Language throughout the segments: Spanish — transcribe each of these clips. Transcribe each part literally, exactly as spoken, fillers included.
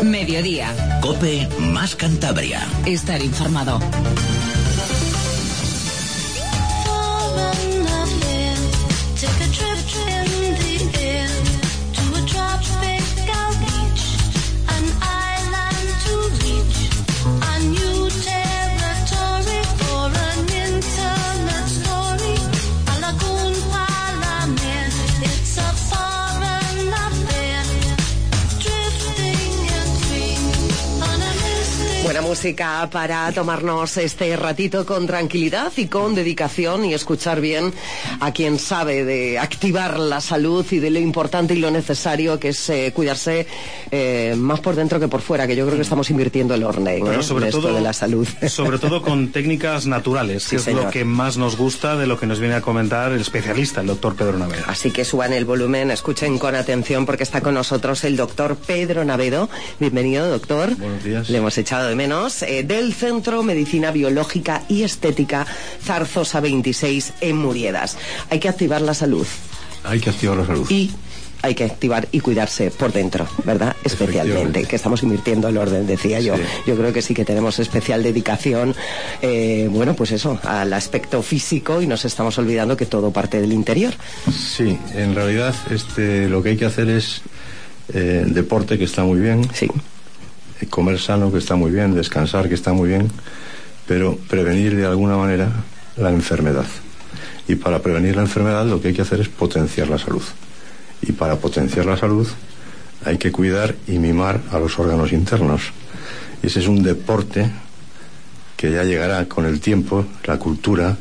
Mediodía. COPE más Cantabria. Estar informado. Buena música para tomarnos este ratito con tranquilidad y con dedicación y escuchar bien a quien sabe de activar la salud y de lo importante y lo necesario que es eh, cuidarse eh, más por dentro que por fuera, que yo creo que estamos invirtiendo el orden Pero ¿eh? sobre de todo, esto de la salud. Sobre todo con técnicas naturales, Sí, que es señor. lo que más nos gusta de lo que nos viene a comentar el especialista, el doctor Pedro Navedo. Así que suban el volumen, escuchen con atención porque está con nosotros el doctor Pedro Navedo. Bienvenido, doctor. Buenos días. Le hemos echado de menos. Eh, del Centro Medicina Biológica y Estética Zarzosa veintiséis en Muriedas. Hay que activar la salud. Hay que activar la salud. Y hay que activar y cuidarse por dentro, ¿verdad? Especialmente, que estamos invirtiendo el orden, decía yo. Sí. Yo creo que sí que tenemos especial dedicación, eh, bueno, pues eso, al aspecto físico y nos estamos olvidando que todo parte del interior. Sí, en realidad este, lo que hay que hacer es eh, deporte, que está muy bien. Sí. Comer sano, que está muy bien, descansar, que está muy bien, pero prevenir de alguna manera la enfermedad. Y para prevenir la enfermedad lo que hay que hacer es potenciar la salud. Y para potenciar la salud hay que cuidar y mimar a los órganos internos. Y ese es un deporte que ya llegará con el tiempo, la cultura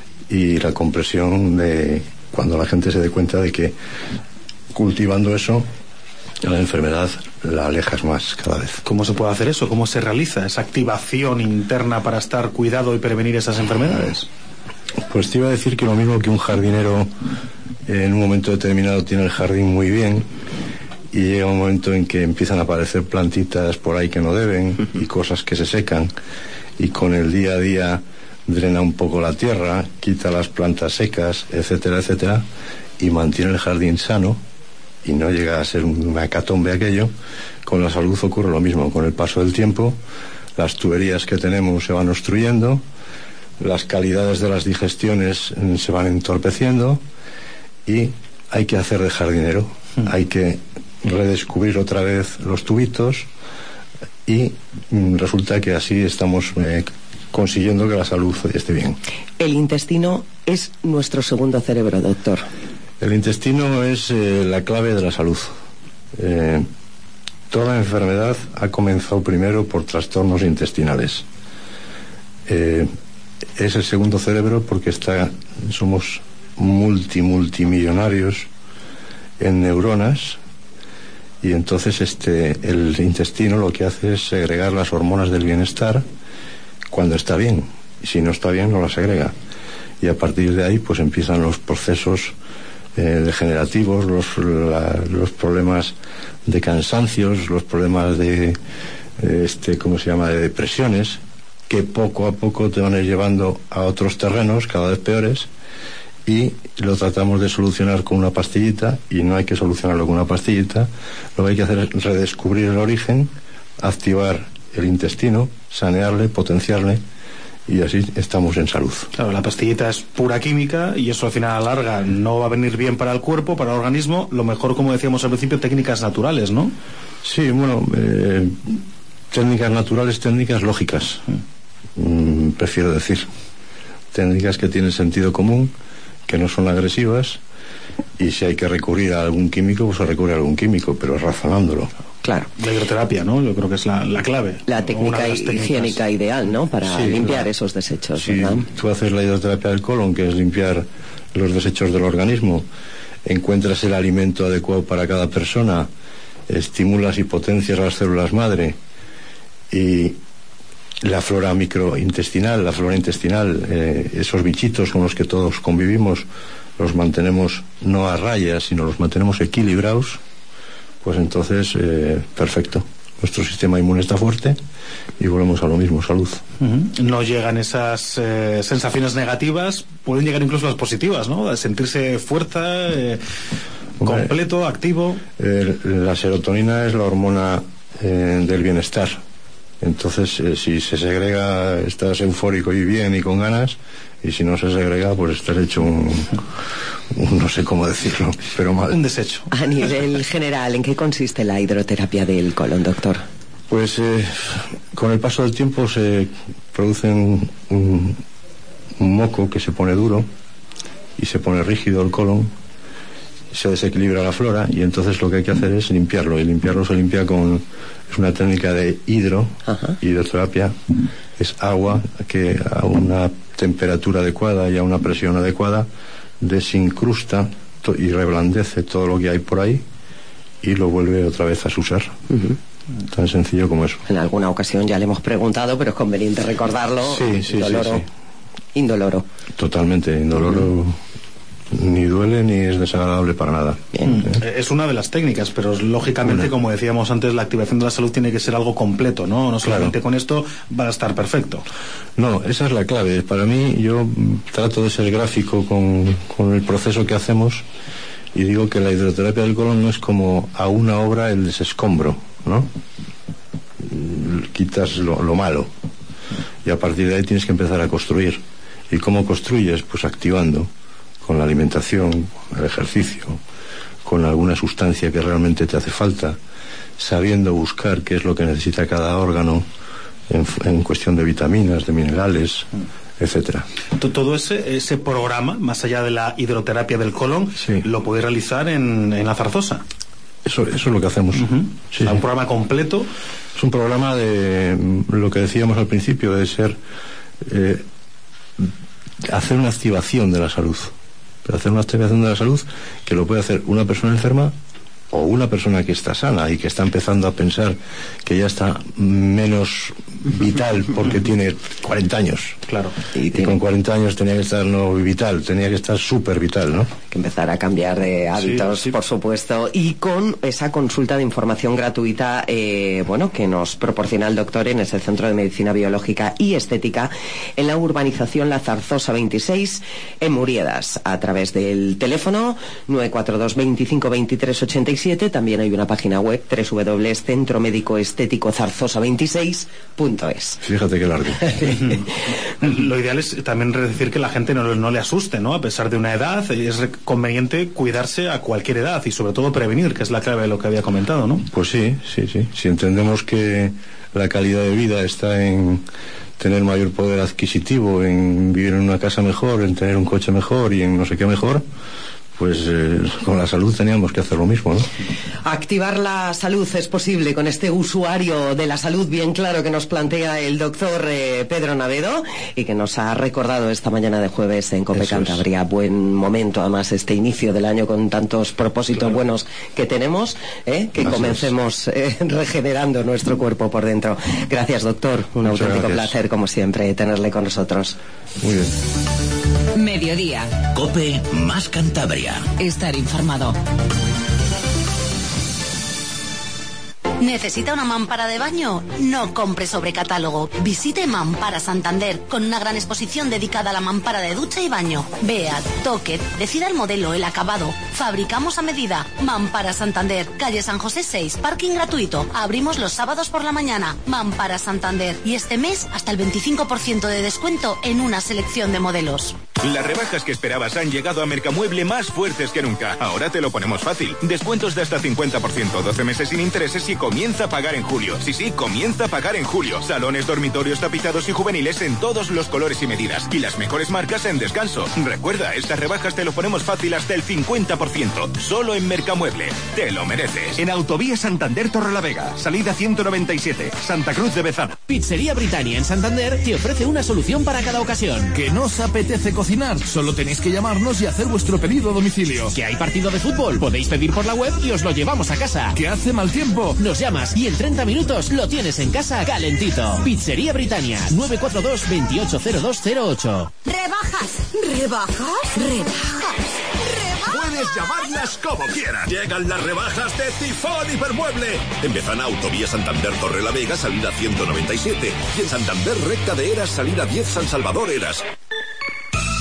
y la compresión de cuando la gente se dé cuenta de que cultivando eso, la enfermedad la alejas más cada vez. ¿Cómo se puede hacer eso? ¿Cómo se realiza esa activación interna para estar cuidado y prevenir esas enfermedades? Pues te iba a decir que lo mismo que un jardinero eh, en un momento determinado tiene el jardín muy bien y llega un momento en que empiezan a aparecer plantitas por ahí que no deben y cosas que se secan, y con el día a día drena un poco la tierra, quita las plantas secas, etcétera, etcétera, y mantiene el jardín sano y no llega a ser una hecatombe aquello. Con la salud ocurre lo mismo. Con el paso del tiempo las tuberías que tenemos se van obstruyendo, las calidades de las digestiones se van entorpeciendo y hay que hacer de jardinero, mm. hay que redescubrir otra vez los tubitos y mm, resulta que así estamos eh, consiguiendo que la salud esté bien. El intestino es nuestro segundo cerebro, doctor. El intestino es eh, la clave de la salud. Eh, toda enfermedad ha comenzado primero por trastornos intestinales. Eh, es el segundo cerebro porque está, somos multi multimillonarios en neuronas, y entonces este el intestino lo que hace es segregar las hormonas del bienestar cuando está bien, y si no está bien no las segrega, y a partir de ahí pues empiezan los procesos eh, degenerativos, los, la, los problemas de cansancios, los problemas de este ¿cómo se llama?, de depresiones, que poco a poco te van a ir llevando a otros terrenos cada vez peores, y lo tratamos de solucionar con una pastillita, y no hay que solucionarlo con una pastillita. Lo que hay que hacer es redescubrir el origen, activar el intestino, sanearle, potenciarle, y así estamos en salud. Claro, la pastillita es pura química y eso al final a la larga no va a venir bien para el cuerpo, para el organismo. Lo mejor, como decíamos al principio, técnicas naturales, ¿no? Sí, bueno, eh, técnicas naturales, técnicas lógicas, mm, prefiero decir. Técnicas que tienen sentido común, que no son agresivas, y si hay que recurrir a algún químico, pues se recurre a algún químico, pero razonándolo. Claro. La hidroterapia, ¿no? Yo creo que es la, la clave. La técnica higiénica ideal, ¿no? Para sí, limpiar claro. esos desechos, si ¿verdad? tú haces la hidroterapia del colon, que es limpiar los desechos del organismo, encuentras el alimento adecuado para cada persona, estimulas y potencias las células madre, y la flora microintestinal, la flora intestinal, eh, esos bichitos con los que todos convivimos, los mantenemos no a raya, sino los mantenemos equilibrados, pues entonces, eh, perfecto. Nuestro sistema inmune está fuerte y volvemos a lo mismo, salud. Uh-huh. No llegan esas eh, sensaciones negativas, pueden llegar incluso las positivas, ¿no? A sentirse fuerza, eh, completo, activo. Eh, la serotonina es la hormona eh, del bienestar. Entonces, eh, si se segrega, estás eufórico y bien y con ganas, y si no se segrega, pues estás hecho un, un no sé cómo decirlo, pero mal. Un desecho. A nivel general, ¿en qué consiste la hidroterapia del colon, doctor? Pues eh, con el paso del tiempo se produce un, un, un moco que se pone duro y se pone rígido el colon, se desequilibra la flora, y entonces lo que hay que hacer es limpiarlo, y limpiarlo se limpia con, es una técnica de hidro, Ajá. hidroterapia, es agua que a una temperatura adecuada y a una presión adecuada desincrusta to- y reblandece todo lo que hay por ahí y lo vuelve otra vez a su ser. Uh-huh. Tan sencillo como eso. En alguna ocasión ya le hemos preguntado, pero es conveniente recordarlo. Sí, sí, indoloro. sí, sí. Indoloro. Totalmente, indoloro. Uh-huh. Ni duele ni es desagradable para nada. Bien. Eh, es una de las técnicas, pero lógicamente, una. como decíamos antes, la activación de la salud tiene que ser algo completo, ¿no? No solamente claro. con esto va a estar perfecto. No, esa es la clave. Para mí, yo trato de ser gráfico con, con el proceso que hacemos, y digo que la hidroterapia del colon no es como a una obra el desescombro, ¿no? Quitas lo, lo malo y a partir de ahí tienes que empezar a construir. ¿Y cómo construyes? Pues activando con la alimentación, el ejercicio, con alguna sustancia que realmente te hace falta, sabiendo buscar qué es lo que necesita cada órgano en, en cuestión de vitaminas, de minerales, etcétera. Todo ese, ese programa, más allá de la hidroterapia del colon, sí. lo podéis realizar en, en la Zarzosa. Eso, eso es lo que hacemos. Uh-huh. Sí, o sea, un programa completo. Es un programa de lo que decíamos al principio, de ser eh, hacer una activación de la salud. Pero hacer una activación de la salud que lo puede hacer una persona enferma o una persona que está sana y que está empezando a pensar que ya está menos vital porque tiene cuarenta años. Claro. Y, y con cuarenta años tenía que estar no vital, tenía que estar súper vital, ¿no? Que empezar a cambiar de hábitos, sí, sí. por supuesto, y con esa consulta de información gratuita, eh, bueno, que nos proporciona el doctor en ese Centro de Medicina Biológica y Estética en la urbanización La Zarzosa veintiséis en Muriedas, a través del teléfono nueve cuatro dos, veinticinco, veintitrés, ochenta y siete. También hay una página web doble u doble u doble u punto centro médico estético zarzosa veintiséis punto es. Fíjate qué largo. Lo ideal es también decir que la gente no, no le asuste, ¿no? A pesar de una edad, es conveniente cuidarse a cualquier edad y sobre todo prevenir, que es la clave de lo que había comentado, ¿no? Pues sí, sí, sí. Si entendemos que la calidad de vida está en tener mayor poder adquisitivo, en vivir en una casa mejor, en tener un coche mejor y en no sé qué mejor, pues eh, con la salud teníamos que hacer lo mismo, ¿no? Activar la salud es posible con este usuario de la salud bien claro que nos plantea el doctor eh, Pedro Navedo y que nos ha recordado esta mañana de jueves en COPE Cantabria. Es. Buen momento, además, este inicio del año con tantos propósitos claro. buenos que tenemos, ¿eh? que Así comencemos eh, regenerando nuestro cuerpo por dentro. Gracias, doctor. Un Muchas auténtico gracias. placer, como siempre, tenerle con nosotros. Muy bien. Mediodía. COPE más Cantabria. Estar informado. ¿Necesita una mampara de baño? No compre sobre catálogo. Visite Mampara Santander, con una gran exposición dedicada a la mampara de ducha y baño. Vea, toque, decida el modelo, el acabado. Fabricamos a medida. Mampara Santander, calle San José seis, parking gratuito. Abrimos los sábados por la mañana. Mampara Santander. Y este mes hasta el veinticinco por ciento de descuento en una selección de modelos. Las rebajas que esperabas han llegado a Mercamueble más fuertes que nunca. Ahora te lo ponemos fácil. Descuentos de hasta cincuenta por ciento, doce meses sin intereses y comienza a pagar en julio. Sí, sí, comienza a pagar en julio. Salones, dormitorios, tapizados y juveniles en todos los colores y medidas. Y las mejores marcas en descanso. Recuerda, estas rebajas te lo ponemos fácil hasta el cincuenta por ciento. Solo en Mercamueble. Te lo mereces. En Autovía Santander Torrelavega, salida ciento noventa y siete, Santa Cruz de Bezana. Pizzería Britannia en Santander te ofrece una solución para cada ocasión. ¿Que no os apetece cocinar? Solo tenéis que llamarnos y hacer vuestro pedido a domicilio. ¿Que hay partido de fútbol? Podéis pedir por la web y os lo llevamos a casa. ¿Que hace mal tiempo? Nos llamas y en treinta minutos lo tienes en casa calentito. Pizzería Britannia, nueve cuatro dos, veintiocho cero dos cero ocho. ¿Rebajas? ¿Rebajas? ¿Rebajas? Puedes llamarlas como quieras. Llegan las rebajas de Tifón Hipermueble. Empiezan Autovía Santander Torrelavega, salida ciento noventa y siete. Y en Santander Recta de Eras, salida diez San Salvador Eras.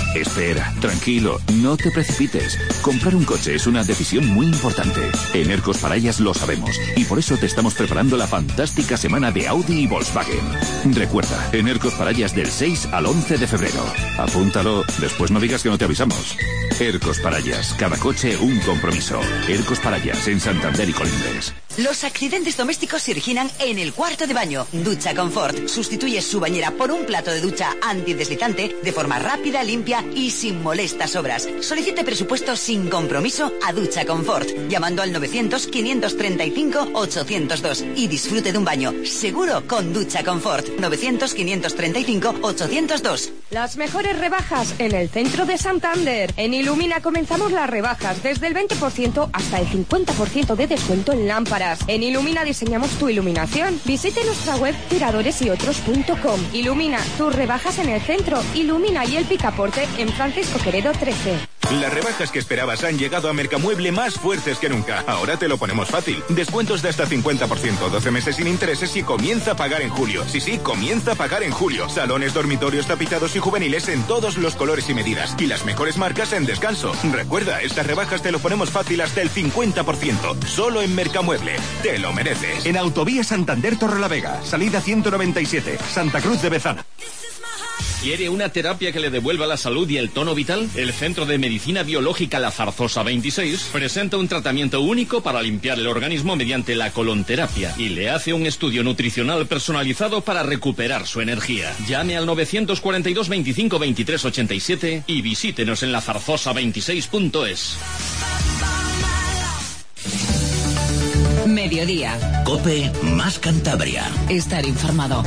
Espera, tranquilo, no te precipites. Comprar un coche es una decisión muy importante. En Ercos Parayas lo sabemos y por eso te estamos preparando la fantástica semana de Audi y Volkswagen. Recuerda, en Ercos Parayas del seis al once de febrero. Apúntalo, después no digas que no te avisamos. Ercos Parayas, cada coche un compromiso. Ercos Parayas en Santander y Colindres. Los accidentes domésticos se originan en el cuarto de baño. Ducha Confort sustituye su bañera por un plato de ducha antideslizante de forma rápida, limpia y sin molestas obras. Solicite presupuesto sin compromiso a Ducha Confort llamando al novecientos, quinientos treinta y cinco, ochocientos dos y disfrute de un baño seguro con Ducha Confort. novecientos, quinientos treinta y cinco, ochocientos dos. Las mejores rebajas en el centro de Santander. En Ilumina comenzamos las rebajas desde el veinte por ciento hasta el cincuenta por ciento de descuento en lámparas. En Ilumina diseñamos tu iluminación. Visite nuestra web tiradores y otros punto com. Ilumina, tus rebajas en el centro. Ilumina y el Picaporte en Francisco Queredo trece. Las rebajas que esperabas han llegado a Mercamueble más fuertes que nunca. Ahora te lo ponemos fácil. Descuentos de hasta cincuenta por ciento, doce meses sin intereses y comienza a pagar en julio. Sí, sí, comienza a pagar en julio. Salones, dormitorios, tapizados y juveniles en todos los colores y medidas. Y las mejores marcas en descanso. Recuerda, estas rebajas te lo ponemos fácil hasta el cincuenta por ciento. Solo en Mercamueble. Te lo mereces. En Autovía Santander Torrelavega, salida ciento noventa y siete, Santa Cruz de Bezana. ¿Quiere una terapia que le devuelva la salud y el tono vital? El Centro de Medicina Biológica La Zarzosa veintiséis presenta un tratamiento único para limpiar el organismo mediante la colonterapia y le hace un estudio nutricional personalizado para recuperar su energía. Llame al novecientos cuarenta y dos, veinticinco, veintitrés, ochenta y siete y visítenos en la zarzosa veintiséis punto es. Mediodía. COPE más Cantabria. Estar informado.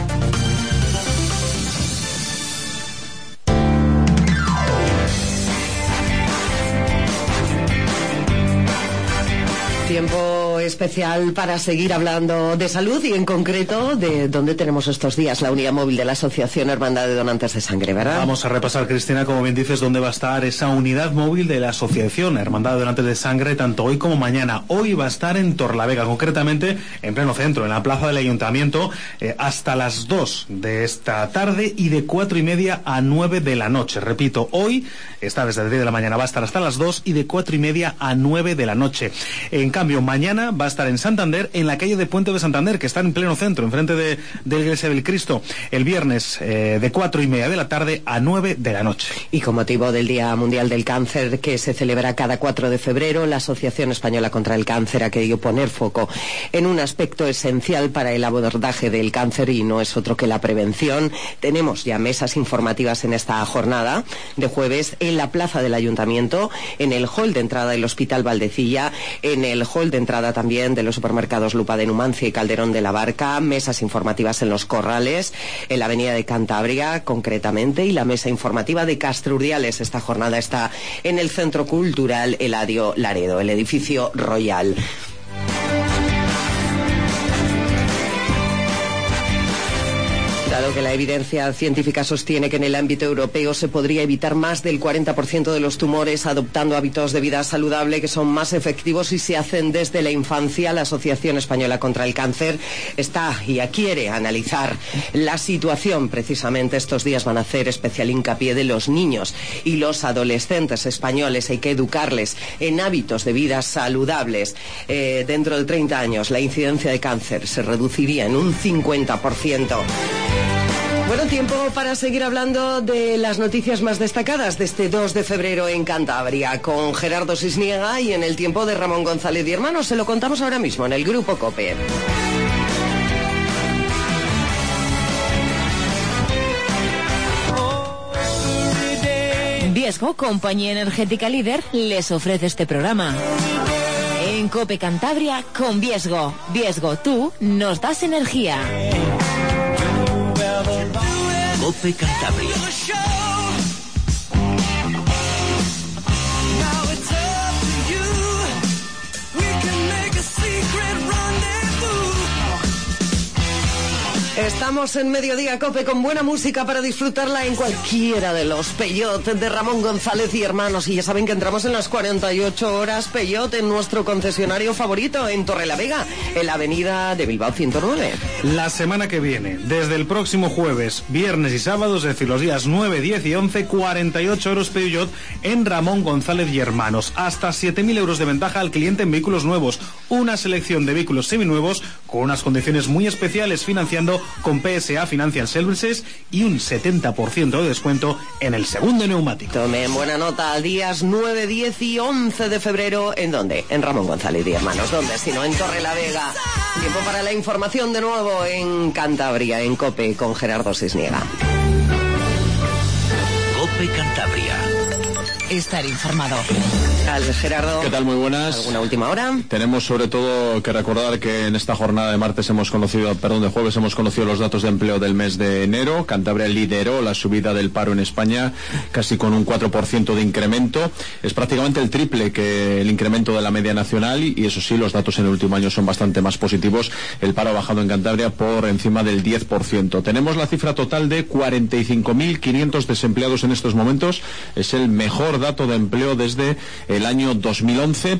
Tiempo especial para seguir hablando de salud y en concreto de dónde tenemos estos días la unidad móvil de la Asociación Hermandad de Donantes de Sangre, ¿verdad? Vamos a repasar, Cristina, como bien dices, dónde va a estar esa unidad móvil de la Asociación Hermandad de Donantes de Sangre tanto hoy como mañana. Hoy va a estar en Torlavega, concretamente en pleno centro, en la plaza del Ayuntamiento, eh, hasta las dos de esta tarde y de cuatro y media a nueve de la noche. Repito, hoy está desde las diez de la mañana, va a estar hasta las dos y de cuatro y media a nueve de la noche. En cambio, mañana va a estar en Santander, en la calle de Puente de Santander, que está en pleno centro, enfrente de, de la Iglesia del Cristo, el viernes eh, de cuatro y media de la tarde a nueve de la noche. Y con motivo del Día Mundial del Cáncer, que se celebra cada cuatro de febrero, la Asociación Española contra el Cáncer ha querido poner foco en un aspecto esencial para el abordaje del cáncer y no es otro que la prevención. Tenemos ya mesas informativas en esta jornada de jueves en la plaza del Ayuntamiento, en el hall de entrada del Hospital Valdecilla, en el hall de entrada también de los supermercados Lupa de Numancia y Calderón de la Barca, mesas informativas en los Corrales, en la avenida de Cantabria concretamente, y la mesa informativa de Castro Urdiales. Esta jornada está en el Centro Cultural Eladio Laredo, el edificio Royal. Dado que la evidencia científica sostiene que en el ámbito europeo se podría evitar más del cuarenta por ciento de los tumores adoptando hábitos de vida saludable que son más efectivos y se hacen desde la infancia, la Asociación Española contra el Cáncer está y quiere analizar la situación. Precisamente estos días van a hacer especial hincapié de los niños y los adolescentes españoles. Hay que educarles en hábitos de vida saludables. Eh, dentro de treinta años la incidencia de cáncer se reduciría en un cincuenta por ciento. Bueno, tiempo para seguir hablando de las noticias más destacadas de este dos de febrero en Cantabria con Gerardo Cisniega y en el tiempo de Ramón González y Hermanos. Se lo contamos ahora mismo en el Grupo COPE. Viesgo, compañía energética líder, les ofrece este programa. En COPE Cantabria con Viesgo. Viesgo, tú nos das energía. COPE Cantabria. Estamos en Mediodía Cope con buena música para disfrutarla en cualquiera de los Peyot de Ramón González y Hermanos. Y ya saben que entramos en las cuarenta y ocho horas Peyot en nuestro concesionario favorito en Torrelavega, en la avenida de Bilbao ciento nueve. La semana que viene, desde el próximo jueves, viernes y sábados, es decir, los días nueve, diez y once, cuarenta y ocho euros Peugeot en Ramón González y Hermanos. Hasta siete mil euros de ventaja al cliente en vehículos nuevos. Una selección de vehículos seminuevos con unas condiciones muy especiales, financiando con P S A Financial Services y un setenta por ciento de descuento en el segundo neumático. Tomen buena nota, días nueve, diez y once de febrero. ¿En dónde? En Ramón González y Hermanos. ¿Dónde? Si no, en Torrelavega. Tiempo para la información de nuevo en Cantabria, en COPE, con Gerardo Cisniega. COPE Cantabria. Estar informado. Al Gerardo. ¿Qué tal? Muy buenas. ¿Alguna última hora? Tenemos sobre todo que recordar que en esta jornada de martes hemos conocido, perdón, de jueves hemos conocido los datos de empleo del mes de enero. Cantabria lideró la subida del paro en España, casi con un cuatro por ciento de incremento. Es prácticamente el triple que el incremento de la media nacional y, y eso sí, los datos en el último año son bastante más positivos. El paro ha bajado en Cantabria por encima del diez por ciento. Tenemos la cifra total de cuarenta y cinco mil quinientos desempleados en estos momentos. Es el mejor dato de empleo desde el año dos mil once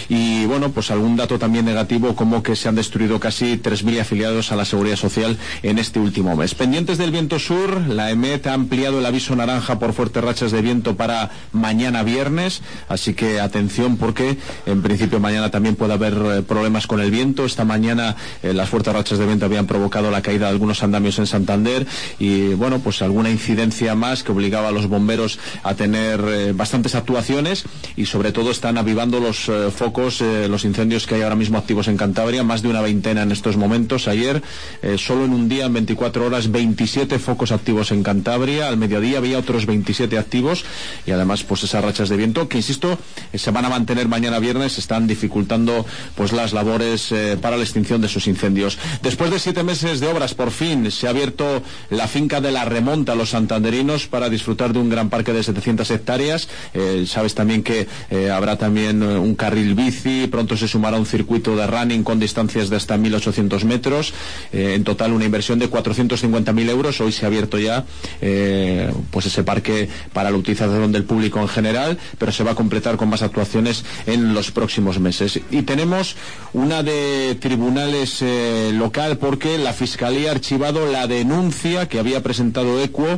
y bueno, pues algún dato también negativo como que se han destruido casi tres mil afiliados a la Seguridad Social en este último mes. Pendientes del viento sur, la EMET ha ampliado el aviso naranja por fuertes rachas de viento para mañana viernes, así que atención porque en principio mañana también puede haber eh, problemas con el viento. Esta mañana eh, las fuertes rachas de viento habían provocado la caída de algunos andamios en Santander y bueno, pues alguna incidencia más que obligaba a los bomberos a tener eh, bastantes actuaciones y sobre todo están avivando los eh, focos, eh, los incendios que hay ahora mismo activos en Cantabria, más de una veintena en estos momentos. Ayer, eh, solo en un día, en veinticuatro horas, veintisiete focos activos en Cantabria. Al mediodía había otros veintisiete activos y además pues esas rachas de viento que, insisto, eh, se van a mantener mañana viernes, están dificultando pues las labores eh, para la extinción de esos incendios. Después de siete meses de obras, por fin se ha abierto la finca de la Remonta a los santanderinos para disfrutar de un gran parque de setecientas hectáreas. Eh, sabes también que eh, habrá también eh, un carril bici, pronto se sumará un circuito de running con distancias de hasta mil ochocientos metros, eh, en total una inversión de cuatrocientos cincuenta mil euros. Hoy se ha abierto ya eh, pues ese parque para la utilización del público en general, pero se va a completar con más actuaciones en los próximos meses. Y tenemos una de tribunales eh, local porque la Fiscalía ha archivado la denuncia que había presentado Equo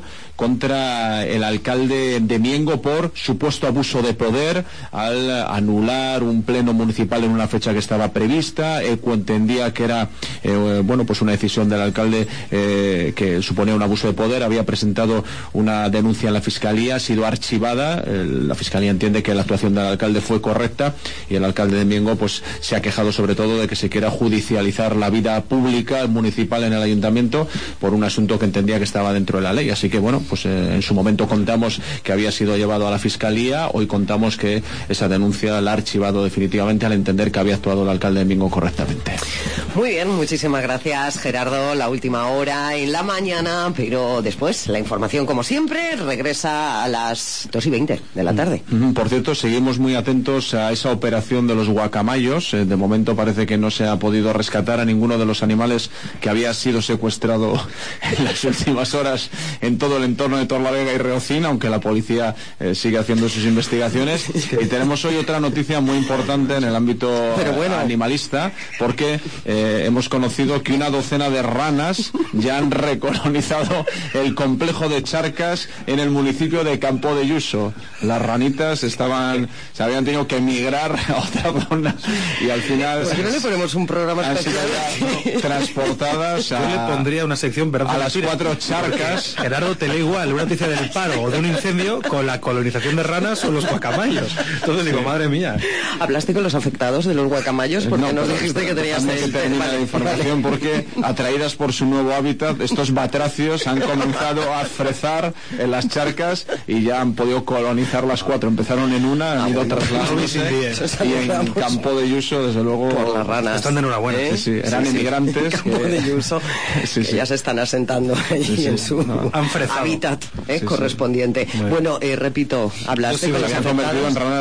contra el alcalde de Miengo por supuesto abuso de poder al anular un pleno municipal en una fecha que estaba prevista. Equo entendía que era eh, bueno pues una decisión del alcalde eh, que suponía un abuso de poder. Había presentado una denuncia en la Fiscalía, ha sido archivada. Eh, la Fiscalía entiende que la actuación del alcalde fue correcta y el alcalde de Miengo pues se ha quejado sobre todo de que se quiera judicializar la vida pública municipal en el ayuntamiento por un asunto que entendía que estaba dentro de la ley. Así que bueno, pues eh, en su momento contamos que había sido llevado a la Fiscalía. Hoy contamos que esa denuncia la ha archivado definitivamente al entender que había actuado el alcalde de Mingo correctamente. Muy bien, muchísimas gracias, Gerardo. La última hora en la mañana, pero después la información, como siempre, regresa a las dos y veinte de la tarde. Por cierto, seguimos muy atentos a esa operación de los guacamayos. De momento parece que no se ha podido rescatar a ninguno de los animales que había sido secuestrado en las últimas horas en todo el entorno de Torlavega y Reocín, aunque la policía eh, sigue haciendo sus investigaciones. Y tenemos hoy otra noticia muy importante en el ámbito bueno. animalista, porque eh, hemos conocido que una docena de ranas ya han recolonizado el complejo de charcas en el municipio de Campo de Yuso. Las ranitas estaban, se habían tenido que emigrar a otra zona y al final ¿por qué no le ponemos un programa especial? Transportadas a, yo le pondría una sección a las cuatro charcas. Gerardo, te lee igual una noticia del paro o de un incendio con la colonización de ranas o los guacamayos. Entonces digo, madre mía. ¿Hablaste con los afectados de los guacamayos? Porque no, nos dijiste que tenías el... que terminar la información porque atraídas por su nuevo hábitat, estos batracios han comenzado a frezar en las charcas y ya han podido colonizar las cuatro. Empezaron en una, han ah, ido bueno, trasladándose y en Campo de Yuso, desde luego, por las ranas. Están de enhorabuena. ¿Eh? Sí, sí, eran sí, inmigrantes. Sí. Campo que... de Yuso, sí, sí. Que ya se están asentando allí sí, sí. en su no, han hábitat eh, sí, correspondiente. Sí. Bueno, eh, repito, hablaste sí, con los afectados. Se han convertido en ranas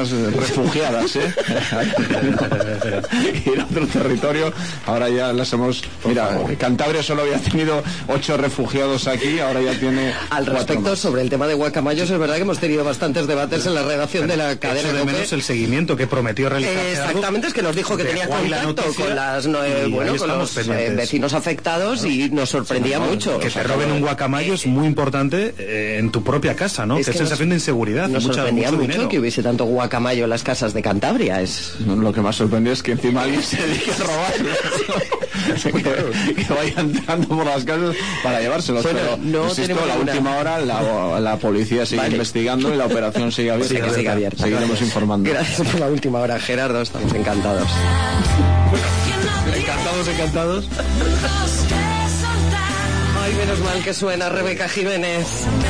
personas refugiadas, ¿eh? Ir a otro territorio, ahora ya las hemos... Mira, Cantabria solo había tenido ocho refugiados aquí, ahora ya tiene... Al respecto, sobre el tema de guacamayos, es verdad que hemos tenido bastantes debates en la redacción de la cadena de menos el seguimiento que prometió realizar. Eh, exactamente, es que nos dijo que tenía contacto con las eh, bueno, con los eh, vecinos afectados, ¿no? Y nos sorprendía sí, mucho. Que te roben un guacamayo es muy importante eh, en tu propia casa, ¿no? Es que, que sensación de inseguridad. Nos mucha, sorprendía mucho, mucho dinero. Que hubiese tanto guacamayo en las casas de Cantabria. Es no, lo que más sorprendió es que encima alguien se dedique a robarlos. que, que vaya entrando por las casas para llevárselos. Bueno, pero no insisto, la última hora la, la policía sigue vale. investigando y la operación sigue abierta. Sí, sigue abierta. Seguiremos informando. Gracias por la última hora, Gerardo. Estamos encantados. Encantados, encantados. Ay, menos mal que suena Rebeca Jiménez.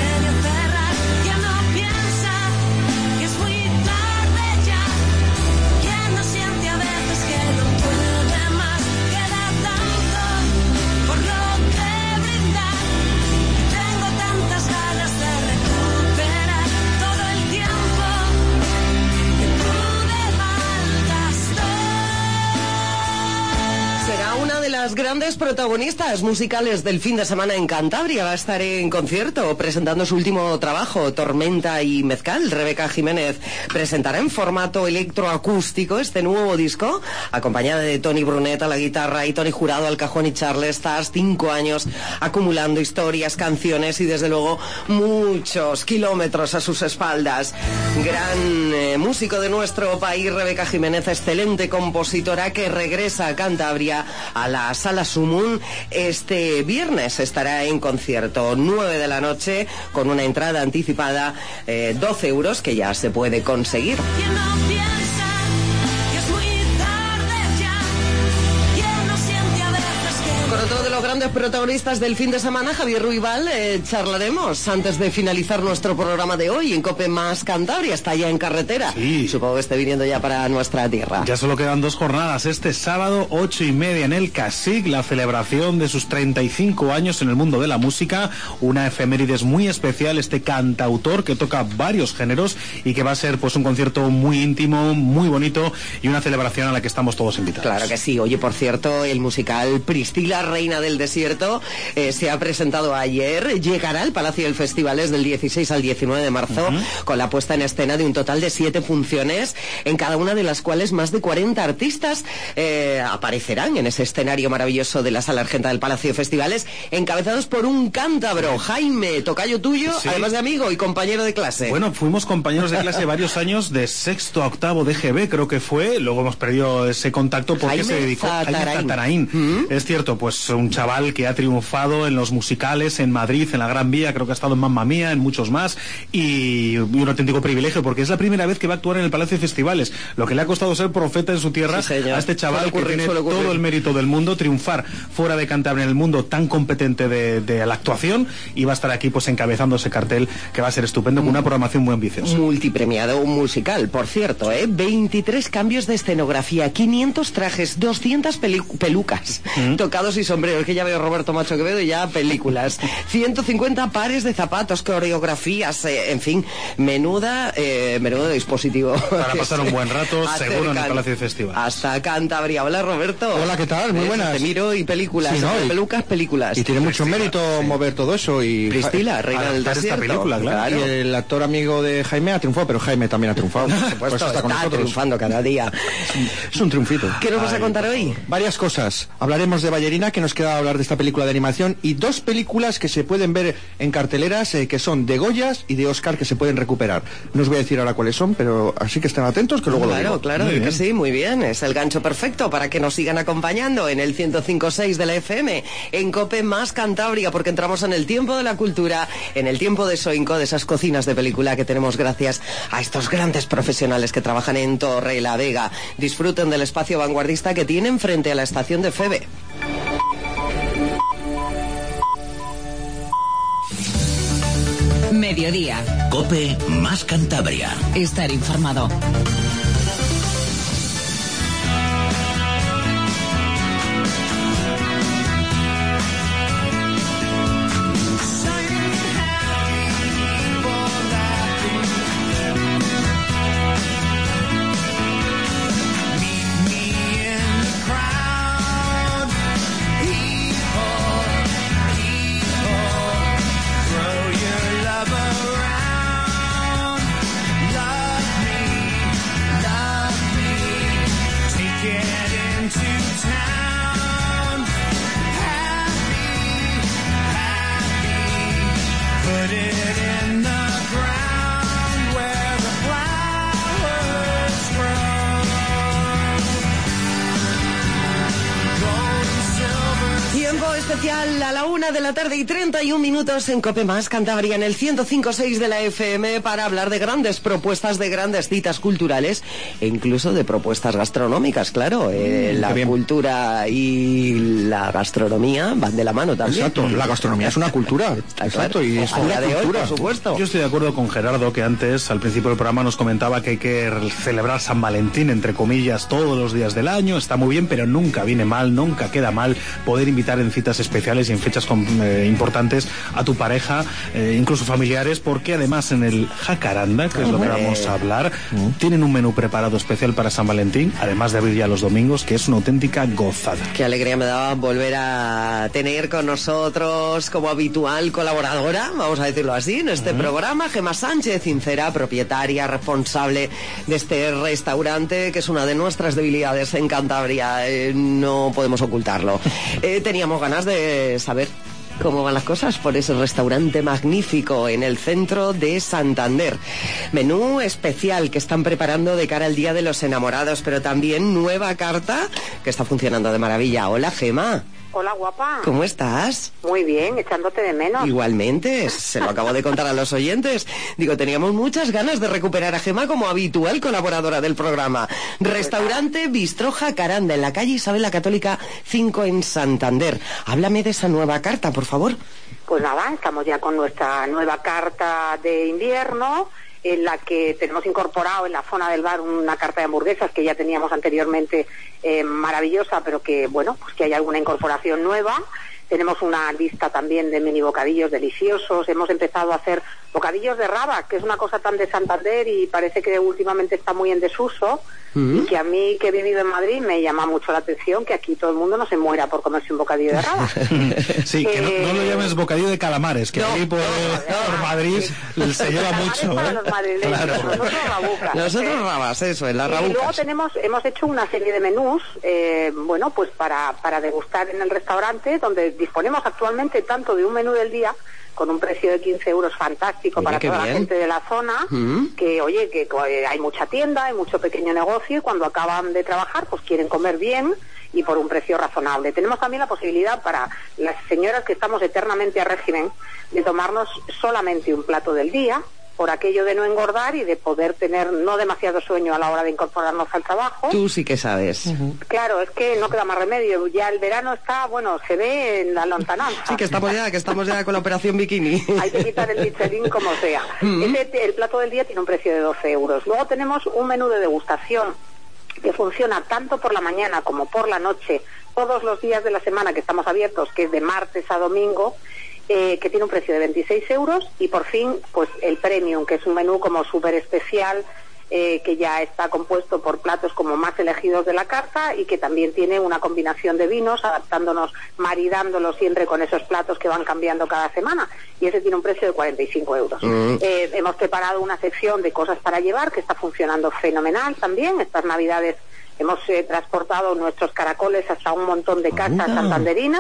Las grandes protagonistas musicales del fin de semana en Cantabria va a estar en concierto presentando su último trabajo, Tormenta y Mezcal. Rebeca Jiménez presentará en formato electroacústico este nuevo disco, acompañada de Toni Brunet a la guitarra y Toni Jurado al cajón y Charles Stas, cinco años acumulando historias, canciones y desde luego muchos kilómetros a sus espaldas. Gran eh, músico de nuestro país, Rebeca Jiménez, excelente compositora que regresa a Cantabria a la Sala Sumun este viernes. Estará en concierto nueve de la noche con una entrada anticipada eh, doce euros que ya se puede conseguir. Con otro de los grandes protagonistas del fin de semana, Javier Ruibal, eh, charlaremos antes de finalizar nuestro programa de hoy en Cope Más Cantabria. Está ya en carretera. Sí. Supongo que esté viniendo ya para nuestra tierra. Ya solo quedan dos jornadas. Este sábado, ocho y media en el Casic, la celebración de sus treinta y cinco años en el mundo de la música. Una efemérides muy especial, este cantautor que toca varios géneros y que va a ser pues un concierto muy íntimo, muy bonito y una celebración a la que estamos todos invitados. Claro que sí. Oye, por cierto, el musical Priscila, Reina del Desierto, eh, se ha presentado ayer. Llegará al Palacio del Festivales del dieciséis al diecinueve de marzo, uh-huh. con la puesta en escena de un total de siete funciones, en cada una de las cuales más de cuarenta artistas eh, aparecerán en ese escenario maravilloso de la Sala Argenta del Palacio de Festivales, encabezados por un cántabro, Jaime, tocayo tuyo, sí. además de amigo y compañero de clase. Bueno, fuimos compañeros de clase varios años, de sexto a octavo de G B, creo que fue. Luego hemos perdido ese contacto porque Jaime se dedicó a Jaime Zatarain. ¿Mm? Es cierto, pues un chaval que ha triunfado en los musicales, en Madrid, en la Gran Vía, creo que ha estado en Mamma Mía, en muchos más, y, y un auténtico privilegio, porque es la primera vez que va a actuar en el Palacio de Festivales. Lo que le ha costado ser profeta en su tierra, sí, a este chaval que tiene todo el mérito del mundo, triunfar fuera de Cantabria en el mundo tan competente de, de la actuación, y va a estar aquí pues encabezando ese cartel que va a ser estupendo, con una programación muy ambiciosa. Multipremiado musical, por cierto, ¿eh? veintitrés cambios de escenografía, quinientos trajes, doscientas pelucas, ¿Mm? tocados y sombreros, que ya veo Roberto Macho Quevedo y ya películas, ciento cincuenta pares de zapatos, coreografías, eh, en fin, menuda, eh, menudo dispositivo. Para pasar un buen rato, seguro en el Palacio de Festivales. Hasta Cantabria. Hola, Roberto. Hola, ¿qué tal? Muy buenas. Te miro y películas, sí, ¿no? y, pelucas, películas. Y tiene mucho Priscila, mérito sí. mover todo eso. Y Priscila, Reina del Desierto. Película, claro. Y el actor amigo de Jaime ha triunfado, pero Jaime también ha triunfado. Por supuesto, pues está, está con está nosotros. triunfando cada día. Es un triunfito. ¿Qué nos vas a contar hoy? Varias cosas. Hablaremos de Ballerina, que nos queda hablar de esta película de animación, y dos películas que se pueden ver en carteleras, eh, que son de Goyas y de Oscar, que se pueden recuperar. No os voy a decir ahora cuáles son, pero así que estén atentos, que luego claro, lo digo. Claro, claro, que sí, muy bien. Es el gancho perfecto para que nos sigan acompañando en el ciento cinco punto seis de la F M, en Cope Más Cantabria, porque entramos en el tiempo de la cultura, en el tiempo de Soinco, de esas cocinas de película que tenemos gracias a estos grandes profesionales que trabajan en Torre la Vega. Disfruten del espacio vanguardista que tienen frente a la estación de Febe. Mediodía. Cope Más Cantabria. Estar informado. Tiempo especial a la una de la tarde y treinta y un minutos en Cope Más Cantabria, en el ciento cinco punto seis de la F M, para hablar de grandes propuestas, de grandes citas culturales e incluso de propuestas gastronómicas, claro. Eh, Mm, la qué bien. cultura y la gastronomía van de la mano también. Exacto, la gastronomía es una cultura. Exacto, y es A día una de hoy, cultura. por supuesto. Yo estoy de acuerdo con Gerardo, que antes, al principio del programa, nos comentaba que hay que celebrar San Valentín, entre comillas, todos los días del año. Está muy bien, pero nunca viene mal, nunca queda mal poder invitar en citas especiales y en fechas con, eh, importantes a tu pareja, eh, incluso familiares, porque además en el Jacaranda, que es lo que Hombre. vamos a hablar, tienen un menú preparado especial para San Valentín, además de abrir ya los domingos, que es una auténtica gozada. Qué alegría me daba volver a tener con nosotros como habitual colaboradora, vamos a decirlo así, en este programa, Gemma Sánchez, sincera, propietaria, responsable de este restaurante, que es una de nuestras debilidades en Cantabria, eh, no podemos ocultarlo. Eh, teníamos ganas de saber cómo van las cosas por ese restaurante magnífico en el centro de Santander. Menú especial que están preparando de cara al Día de los Enamorados, pero también nueva carta que está funcionando de maravilla. Hola, Gemma. Hola, guapa. ¿Cómo estás? Muy bien, echándote de menos. Igualmente, se lo acabo de contar a los oyentes. Digo, teníamos muchas ganas de recuperar a Gemma como habitual colaboradora del programa. Restaurante Bistró Jacaranda, en la calle Isabel la Católica cinco en Santander. Háblame de esa nueva carta, por favor. Pues nada, estamos ya con nuestra nueva carta de invierno, en la que tenemos incorporado en la zona del bar una carta de hamburguesas que ya teníamos anteriormente, eh, maravillosa, pero que, bueno, pues que hay alguna incorporación nueva. Tenemos una lista también de mini bocadillos deliciosos. Hemos empezado a hacer bocadillos de raba, que es una cosa tan de Santander y parece que últimamente está muy en desuso. Mm. Y que a mí, que he vivido en Madrid, me llama mucho la atención que aquí todo el mundo no se muera por comerse un bocadillo de raba. Sí, que no, no lo Eh, llames bocadillo de calamares, que ahí por, por Madrid se lleva mucho. para ¿eh? los madrileños, Claro. nosotros rabucas. Nosotros rabas, eso, en las Y luego rabucas. tenemos, hemos hecho una serie de menús, eh, bueno, pues para, para degustar en el restaurante, donde disponemos actualmente tanto de un menú del día, con un precio de quince euros fantástico Oye, para qué toda la bien. gente de la zona, Mm. que oye, que eh, hay mucha tienda, hay mucho pequeño negocio, y cuando acaban de trabajar, pues quieren comer bien y por un precio razonable. Tenemos también la posibilidad para las señoras que estamos eternamente a régimen de tomarnos solamente un plato del día, por aquello de no engordar y de poder tener no demasiado sueño a la hora de incorporarnos al trabajo. Tú sí que sabes. Claro, es que no queda más remedio. Ya el verano está, bueno, se ve en la lontananza. Sí, que estamos ya, que estamos ya con la operación bikini. Hay que quitar el Michelin como sea. Mm. Ese, el plato del día tiene un precio de doce euros. Luego tenemos un menú de degustación que funciona tanto por la mañana como por la noche, todos los días de la semana que estamos abiertos, que es de martes a domingo, eh, que tiene un precio de veintiséis euros, y por fin, pues el Premium, que es un menú como súper especial, eh, que ya está compuesto por platos como más elegidos de la carta y que también tiene una combinación de vinos, adaptándonos, maridándolo siempre con esos platos que van cambiando cada semana, y ese tiene un precio de cuarenta y cinco euros. Mm. Eh, hemos preparado una sección de cosas para llevar que está funcionando fenomenal también. Estas navidades hemos eh, transportado nuestros caracoles hasta un montón de casas Anda. santanderinas,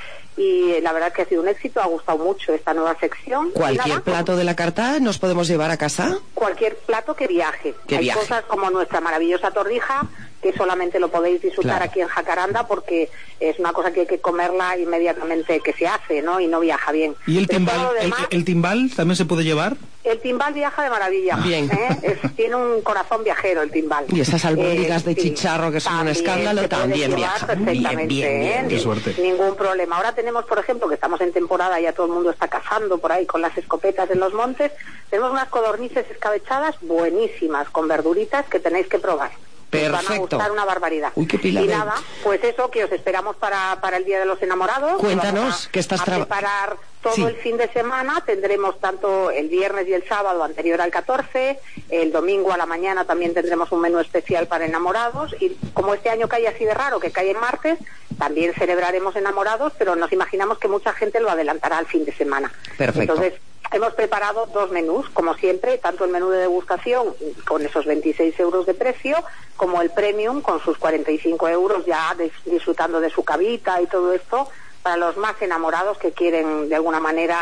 y eh, la verdad que ha sido un éxito, ha gustado mucho esta nueva sección. Y Cualquier nada, plato de la carta nos podemos llevar a casa. cualquier plato que viaje. Que Hay viaje. cosas como nuestra maravillosa torrija, que solamente lo podéis disfrutar Claro. aquí en Jacaranda, porque es una cosa que hay que comerla inmediatamente que se hace, ¿no? Y no viaja bien. ¿Y el Pero todo timbal, lo el, demás, el timbal también se puede llevar? el timbal viaja de maravilla. Bien. ¿eh? Es- tiene un corazón viajero el timbal. Y esas albóndigas Eh, de sí, chicharro, que son un también escándalo, se puede también llevar viajan. perfectamente, Bien, bien, bien, ¿eh? bien. Qué suerte. Ningún problema. Ahora tenemos, por ejemplo, que estamos en temporada, ya todo el mundo está cazando por ahí con las escopetas en los montes, tenemos unas codornices escabechadas buenísimas, con verduritas, que tenéis que probar. Os van a Perfecto. gustar una barbaridad. Uy, qué pila y de- nada, pues eso, que os esperamos para, para el Día de los Enamorados. Cuéntanos, Vamos a- que estás a traba- preparar todo Sí. el fin de semana. Tendremos tanto el viernes y el sábado anterior al catorce, el domingo a la mañana también tendremos un menú especial para enamorados, y como este año cae así de raro, que cae en martes, también celebraremos enamorados, pero nos imaginamos que mucha gente lo adelantará al fin de semana. Perfecto. Entonces, hemos preparado dos menús, como siempre, tanto el menú de degustación con esos veintiséis euros de precio, como el Premium con sus cuarenta y cinco euros, ya dis- disfrutando de su cavita y todo esto, para los más enamorados que quieren de alguna manera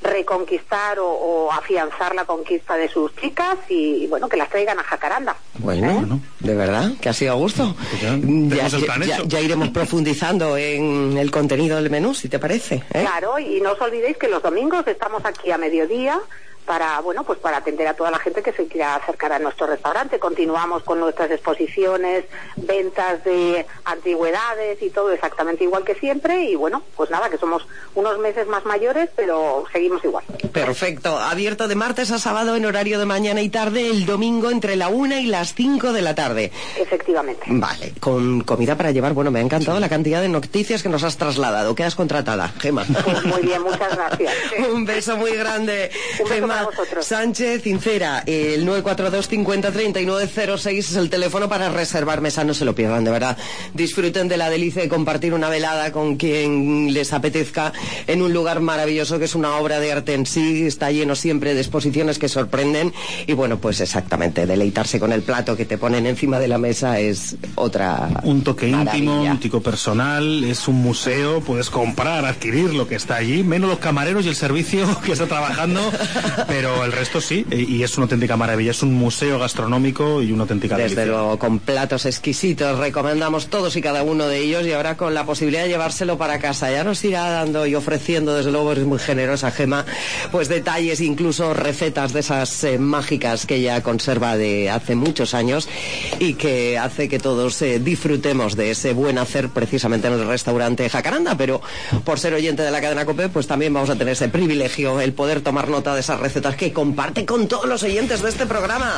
reconquistar o, o afianzar la conquista de sus chicas y, bueno, que las traigan a Jacaranda. Bueno, ¿Eh? de verdad, que ha sido a gusto. Ya, ya, ya, ya iremos profundizando en el contenido del menú, si te parece. ¿eh? Claro, y no os olvidéis que los domingos estamos aquí a mediodía para, bueno, pues para atender a toda la gente que se quiera acercar a nuestro restaurante. Continuamos con nuestras exposiciones, ventas de antigüedades y todo exactamente igual que siempre. Y bueno, pues nada, que somos unos meses más mayores, pero seguimos igual. Perfecto. Abierto de martes a sábado en horario de mañana y tarde, el domingo entre la una y las cinco de la tarde. Efectivamente. Vale, con comida para llevar. Bueno, me ha encantado sí. la cantidad de noticias que nos has trasladado. Quedas contratada, Gemma. Pues muy bien, muchas gracias. Un beso muy grande. Un beso Gemma Sánchez Sincera, el nueve cuatro dos cincuenta treinta y nueve cero seis es el teléfono para reservar mesa, no se lo pierdan, de verdad. Disfruten de la delicia de compartir una velada con quien les apetezca en un lugar maravilloso que es una obra de arte en sí, está lleno siempre de exposiciones que sorprenden y bueno, pues exactamente, deleitarse con el plato que te ponen encima de la mesa es otra un toque maravilla. Íntimo, un tico personal, es un museo, puedes comprar, adquirir lo que está allí, menos los camareros y el servicio que está trabajando, pero el resto sí, y es una auténtica maravilla, es un museo gastronómico y una auténtica delicia. Desde luego, con platos exquisitos, recomendamos todos y cada uno de ellos y ahora con la posibilidad de llevárselo para casa, ya nos irá dando y ofreciendo, desde luego es muy generosa Gemma, pues detalles, incluso recetas de esas eh, mágicas que ella conserva de hace muchos años y que hace que todos eh, disfrutemos de ese buen hacer precisamente en el restaurante Jacaranda, pero por ser oyente de la cadena COPE, pues también vamos a tener ese privilegio, el poder tomar nota de esas recetas que comparte con todos los oyentes de este programa.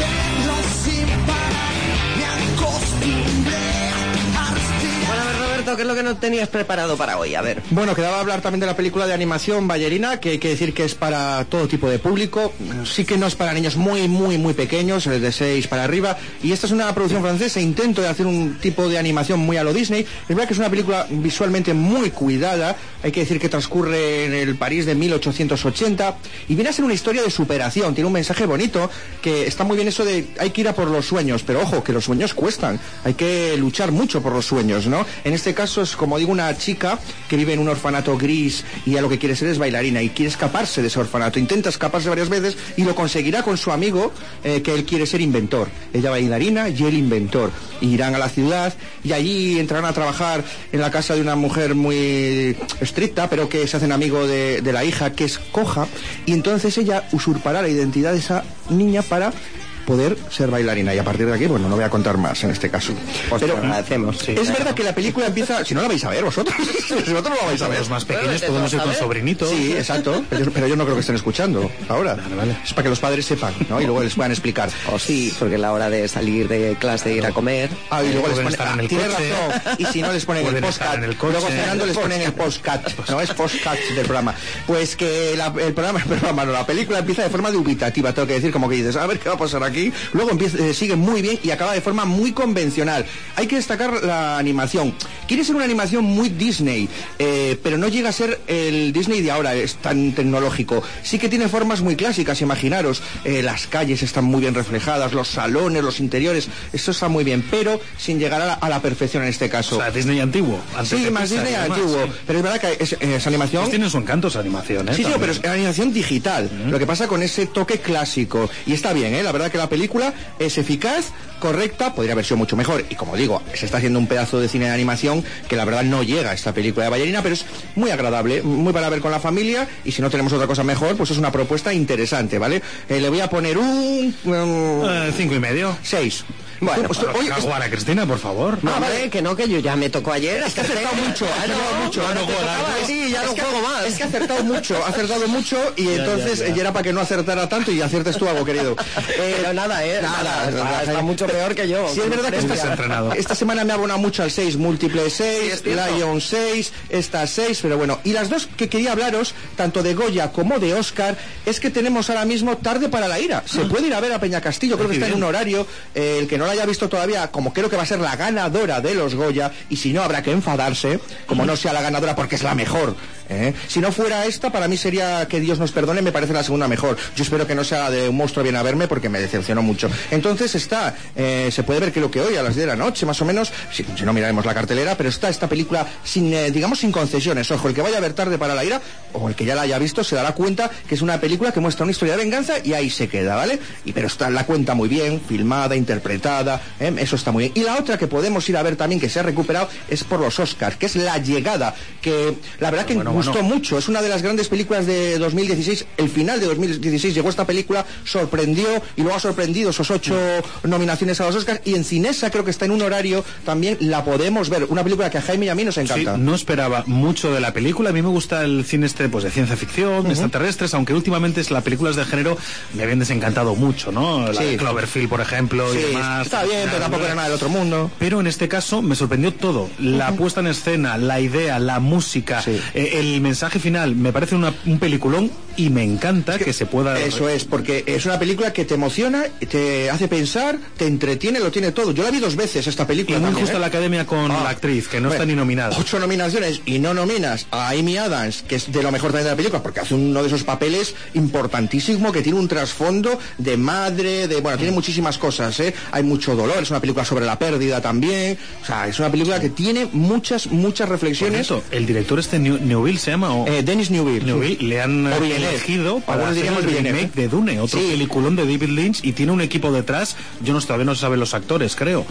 Bueno, a ver, Roberto, ¿qué es lo que no tenías preparado para hoy? A ver. Bueno, quedaba hablar también de la película de animación Ballerina, que hay que decir que es para todo tipo de público. Sí que no es para niños muy, muy, muy pequeños, de seis para arriba. Y esta es una producción francesa, intento de hacer un tipo de animación muy a lo Disney. Es verdad que es una película visualmente muy cuidada. Hay que decir que transcurre en el París de mil ochocientos ochenta y viene a ser una historia de superación. Tiene un mensaje bonito, que está muy bien eso de hay que ir a por los sueños, pero ojo, que los sueños cuestan. Hay que luchar mucho por los sueños, ¿no? En este caso es, como digo, una chica que vive en un orfanato gris y ya lo que quiere ser es bailarina y quiere escaparse de ese orfanato. Intenta escaparse varias veces y lo conseguirá con su amigo, eh, que él quiere ser inventor. Ella bailarina y él inventor. Irán a la ciudad y allí entrarán a trabajar en la casa de una mujer muy estricta, pero que se hacen amigo de, de la hija, que es coja, y entonces ella usurpará la identidad de esa niña para poder ser bailarina, y a partir de aquí, bueno, no voy a contar más en este caso. Pues pero agradecemos, sí, es claro. verdad que la película empieza, si no la vais a ver vosotros, si vosotros no la vais a ver. Los más pequeños podemos ir con sobrinitos. Sí, exacto, pero, pero yo no creo que estén escuchando ahora. Vale, vale. Es para que los padres sepan, ¿no? Y luego les puedan explicar. O oh, sí, porque a la hora de salir de clase, de ir a comer. Ah, y luego les ponen, estar en el tiene coche. razón, y si no les ponen el postcat, luego cenando les ponen el postcat, no es postcat del programa. Pues que la, el programa, el programa, no, la película empieza de forma dubitativa, tengo que decir, como que dices, a ver qué va a pasar aquí, luego empieza Eh, sigue muy bien y acaba de forma muy convencional. Hay que destacar la animación. Quiere ser una animación muy Disney, eh, pero no llega a ser el Disney de ahora, es tan tecnológico. Sí que tiene formas muy clásicas, imaginaros. Eh, las calles están muy bien reflejadas, los salones, los interiores, eso está muy bien, pero sin llegar a la, a la perfección en este caso. O sea, Disney antiguo. Sí, más Disney antiguo. Sí. Pero es verdad que es, es animación... Pues tiene su encanto esa animación, ¿eh? Sí, sí, pero es animación digital. Mm-hmm. Lo que pasa con ese toque clásico. Y está bien, ¿eh? La verdad que la película es eficaz, correcta, podría haber sido mucho mejor. Y como digo, se está haciendo un pedazo de cine de animación que la verdad no llega a esta película de Ballerina, pero es muy agradable, muy para ver con la familia, y si no tenemos otra cosa mejor, pues es una propuesta interesante, ¿vale? Eh, le voy a poner un... un... Uh, cinco y medio. Seis. Bueno, pues, oye, es... Ana Cristina, por favor. No, no, vale, que no, que yo ya me tocó ayer. Es que ha acertado mucho, ha acertado no, mucho. No, no, no, sí, ya no juego más. Es que ha acertado mucho, ha acertado mucho, y ya, entonces ya, ya. ya era para que no acertara tanto y aciertes tú algo, querido. Eh, Pero nada, eh, nada, nada, nada está mucho peor que yo. Sí, es verdad que esta, esta semana me abona mucho al seis, múltiple seis, sí, Lion seis, esta seis, pero bueno. Y las dos que quería hablaros, tanto de Goya como de Oscar, es que tenemos ahora mismo Tarde para la ira. Se puede ir a ver a Peña Castillo, creo que está en un horario, eh, el que no la haya visto todavía, como creo que va a ser la ganadora de los Goya, y si no habrá que enfadarse, como no sea la ganadora porque es la mejor ¿eh? Si no fuera esta, para mí sería Que Dios nos perdone, me parece la segunda mejor. Yo espero que no sea de Un monstruo viene a verme, porque me decepcionó mucho. Entonces está, eh, se puede ver que lo que hoy a las diez de la noche, más o menos, si, si no miraremos la cartelera, pero está esta película sin, eh, digamos, sin concesiones. Ojo, el que vaya a ver Tarde para la ira, o el que ya la haya visto, se dará cuenta que es una película que muestra una historia de venganza y ahí se queda, ¿vale? Y pero está, la cuenta muy bien, filmada, interpretada, ¿eh? Eso está muy bien. Y la otra que podemos ir a ver también, que se ha recuperado, es por los Oscars, que es La Llegada, que la verdad que bueno, gustó bueno. mucho. Es una de las grandes películas de dos mil dieciséis. El final de dos mil dieciséis llegó esta película, sorprendió y luego ha sorprendido esos ocho nominaciones a los Oscars, y en Cinesa creo que está en un horario también, la podemos ver. Una película que a Jaime y a mí nos encanta. Sí, no esperaba mucho de la película. A mí me gusta el cine este pues de ciencia ficción, uh-huh. extraterrestres, aunque últimamente las películas de género me habían desencantado mucho, ¿no? La sí. de Cloverfield, por ejemplo, sí, y demás. Está bien, pero tampoco era nada del otro mundo. Pero en este caso me sorprendió todo. La uh-huh. puesta en escena, la idea, la música, sí. eh, el mensaje final, me parece una, un peliculón, y me encanta es que, que se pueda... Eso es, porque es una película que te emociona, te hace pensar, te entretiene, lo tiene todo. Yo la vi dos veces esta película. Y muy también, justa ¿eh? la academia con ah, la actriz, que no bueno, está ni nominada. Ocho nominaciones y no nominas a Amy Adams, que es de lo mejor también de la película, porque hace uno de esos papeles importantísimo, que tiene un trasfondo de madre, de... Bueno, tiene muchísimas cosas, ¿eh? Hay mucho dolor, es una película sobre la pérdida también. O sea, es una película que tiene muchas, muchas reflexiones. Por eso, el director este New, Newville se llama... O... Eh, Dennis Newville. Newville, sí. Le han elegido para hacer el remake de Dune, otro sí. peliculón de David Lynch, y tiene un equipo detrás. Yo no todavía no se saben los actores, creo,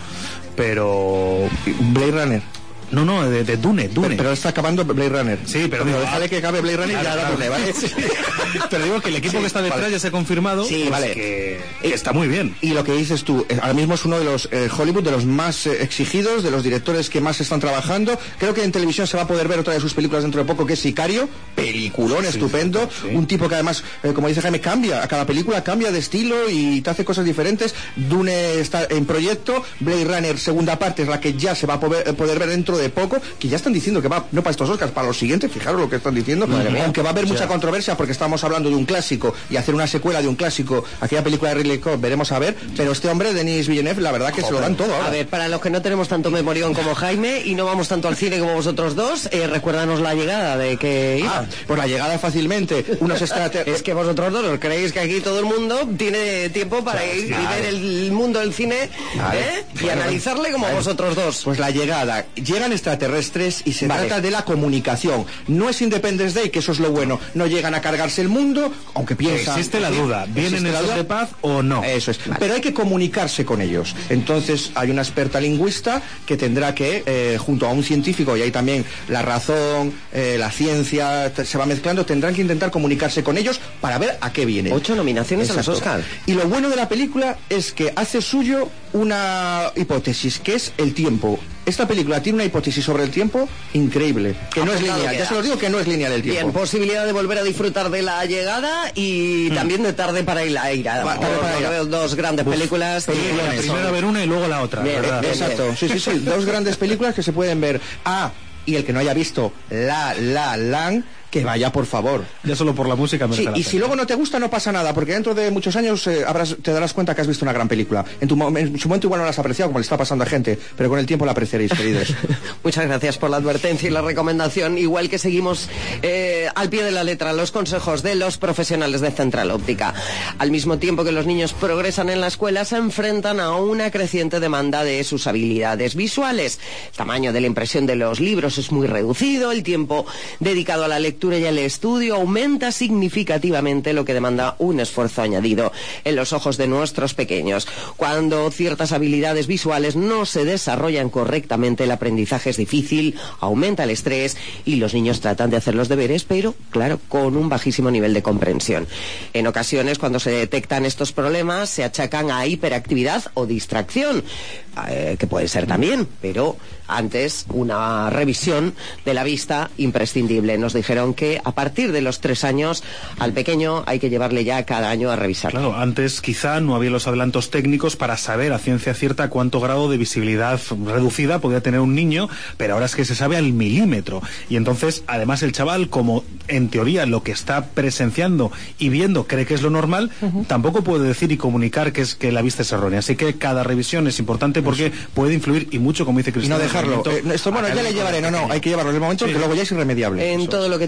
pero... Blade Runner. No, no, de, de Dune, Dune. Pero, pero está acabando Blade Runner. Sí, pero... pero déjale que acabe Blade Runner y ya claro, claro. ¿vale? Sí. Pero digo que el equipo sí, que está detrás vale. ya se ha confirmado. Sí, pues vale. Que, que está muy bien. Y lo que dices tú, ahora mismo es uno de los eh, Hollywood, de los más eh, exigidos, de los directores que más están trabajando. Creo que en televisión se va a poder ver otra de sus películas dentro de poco, que es Sicario. Peliculón, sí, estupendo. Sí. Un tipo que además, eh, como dice Jaime, cambia. A cada película cambia de estilo y te hace cosas diferentes. Dune está en proyecto. Blade Runner, segunda parte, es la que ya se va a poder, poder ver dentro de poco, que ya están diciendo que va, no para estos Oscars, para los siguientes, fijaros lo que están diciendo, mm, aunque va a haber mucha ya. controversia, porque estamos hablando de un clásico, y hacer una secuela de un clásico, aquella película de Ridley Scott, veremos a ver, pero este hombre, Denis Villeneuve, la verdad que Joder. se lo dan todo ahora. A ver, para los que no tenemos tanto memorión como Jaime, y no vamos tanto al cine como vosotros dos, eh, recuérdanos La Llegada, de que iba. Ah, pues La Llegada fácilmente, unos extraterrestres... Es que vosotros dos os creéis que aquí todo el mundo tiene tiempo para ir claro. y ver el mundo del cine, vale. ¿eh? y bueno, analizarle como bueno. vosotros dos. Pues La Llegada, llegan extraterrestres y se vale. trata de la comunicación. No es Independence Day, que eso es lo bueno. No llegan a cargarse el mundo, aunque piensan... Existe la duda, ¿vienen en son de paz o no? Eso es. Vale. Pero hay que comunicarse con ellos. Entonces hay una experta lingüista que tendrá que, eh, junto a un científico, y ahí también la razón, eh, la ciencia, se va mezclando, tendrán que intentar comunicarse con ellos para ver a qué vienen. Ocho nominaciones Exacto. a los Oscars. Y lo bueno de la película es que hace suyo una hipótesis, que es el tiempo. Esta película tiene una hipótesis sobre el tiempo increíble, que no es lineal, ya se los digo que no es lineal el tiempo. Bien, posibilidad de volver a disfrutar de La Llegada y mm. también de Tarde para ir a ira. Va, tarde para ira. Veo dos grandes Uf, películas. películas que primero ver una y luego la otra. Bien, bien, bien, exacto, bien. sí, sí, sí, dos grandes películas que se pueden ver. Ah, y el que no haya visto La La Land, que vaya, por favor. Ya solo por la música me Sí, y si luego no te gusta, no pasa nada, porque dentro de muchos años eh, habrás, te darás cuenta que has visto una gran película. En, tu, en su momento igual no la has apreciado, como le está pasando a gente, pero con el tiempo la apreciaréis, queridos. Muchas gracias por la advertencia y la recomendación. Igual que seguimos eh, al pie de la letra los consejos de los profesionales de Central Óptica. Al mismo tiempo que los niños progresan en la escuela, se enfrentan a una creciente demanda de sus habilidades visuales. El tamaño de la impresión de los libros es muy reducido, el tiempo dedicado a la lectura y el estudio aumenta significativamente, lo que demanda un esfuerzo añadido en los ojos de nuestros pequeños. Cuando ciertas habilidades visuales no se desarrollan correctamente, el aprendizaje es difícil, aumenta el estrés y los niños tratan de hacer los deberes, pero claro, con un bajísimo nivel de comprensión. En ocasiones, cuando se detectan estos problemas, se achacan a hiperactividad o distracción, eh, que puede ser también, pero antes una revisión de la vista imprescindible. Nos dijeron que a partir de los tres años al pequeño hay que llevarle ya cada año a revisar. Claro, antes quizá no había los adelantos técnicos para saber a ciencia cierta cuánto grado de visibilidad reducida podía tener un niño, pero ahora es que se sabe al milímetro. Y entonces, además, el chaval, como en teoría lo que está presenciando y viendo cree que es lo normal, uh-huh. tampoco puede decir y comunicar que es que la vista es errónea. Así que cada revisión es importante porque Eso. puede influir y mucho, como dice Cristina. Y no dejarlo. Eh, esto, bueno, ya le llevaré. No, no, hay que llevarlo en el momento sí. que luego ya es irremediable. En Eso. todo lo que tiene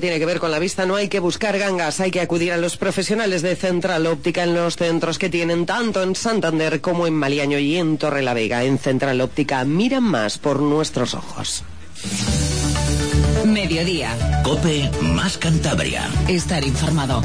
tiene que ver con la vista no hay que buscar gangas, hay que acudir a los profesionales de Central Óptica en los centros que tienen tanto en Santander como en Maliaño y en Torrelavega. En Central Óptica miran más por nuestros ojos. Mediodía. COPE más Cantabria. Estar informado.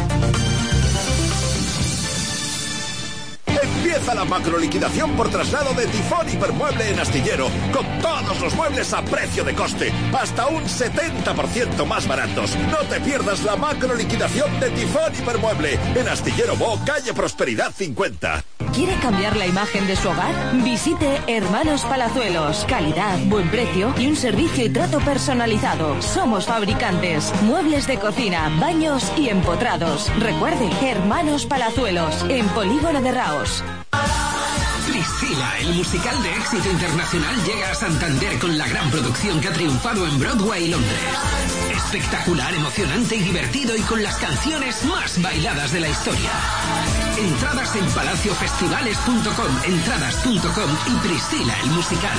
Empieza la macroliquidación por traslado de Tifón Hipermueble en Astillero, con todos los muebles a precio de coste, hasta un setenta por ciento más baratos. No te pierdas la macroliquidación de Tifón Hipermueble en Astillero Bo, calle Prosperidad cincuenta. ¿Quiere cambiar la imagen de su hogar? Visite Hermanos Palazuelos. Calidad, buen precio y un servicio y trato personalizado. Somos fabricantes, muebles de cocina, baños y empotrados. Recuerde, Hermanos Palazuelos, en Polígono de Raos. Priscila, el musical de éxito internacional, llega a Santander con la gran producción que ha triunfado en Broadway y Londres. Espectacular, emocionante y divertido, y con las canciones más bailadas de la historia. Entradas en palaciofestivales punto com, entradas punto com y Priscila, el musical.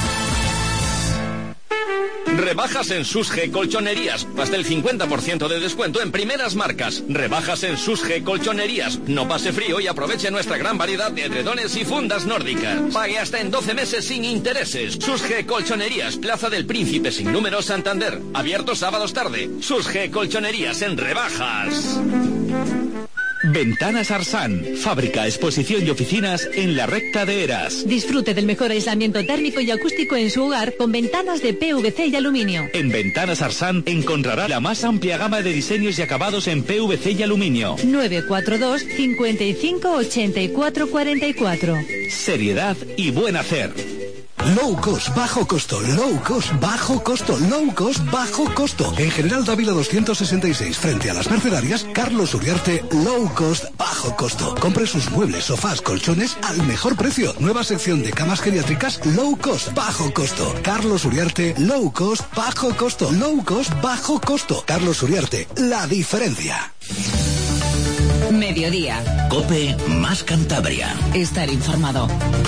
Rebajas en Susge Colchonerías. Hasta el cincuenta por ciento de descuento en primeras marcas. Rebajas en Susge Colchonerías. No pase frío y aproveche nuestra gran variedad de edredones y fundas nórdicas. Pague hasta en doce meses sin intereses. Susge Colchonerías, Plaza del Príncipe sin número, Santander. Abierto sábados tarde. Susge Colchonerías en rebajas. Ventanas Arsan, fábrica, exposición y oficinas en la recta de Eras. Disfrute del mejor aislamiento térmico y acústico en su hogar con ventanas de P V C y aluminio. En Ventanas Arsan encontrará la más amplia gama de diseños y acabados en P V C y aluminio. nueve cuatro dos, cinco cinco, ocho cuatro cuatro cuatro. Seriedad y buen hacer. Low cost, bajo costo, low cost, bajo costo, low cost, bajo costo. En General Dávila doscientos sesenta y seis, frente a las Mercedarias, Carlos Uriarte, low cost, bajo costo. Compre sus muebles, sofás, colchones al mejor precio. Nueva sección de camas geriátricas, low cost, bajo costo. Carlos Uriarte, low cost, bajo costo, low cost, bajo costo. Carlos Uriarte, la diferencia. Mediodía. COPE más Cantabria. Estar informado.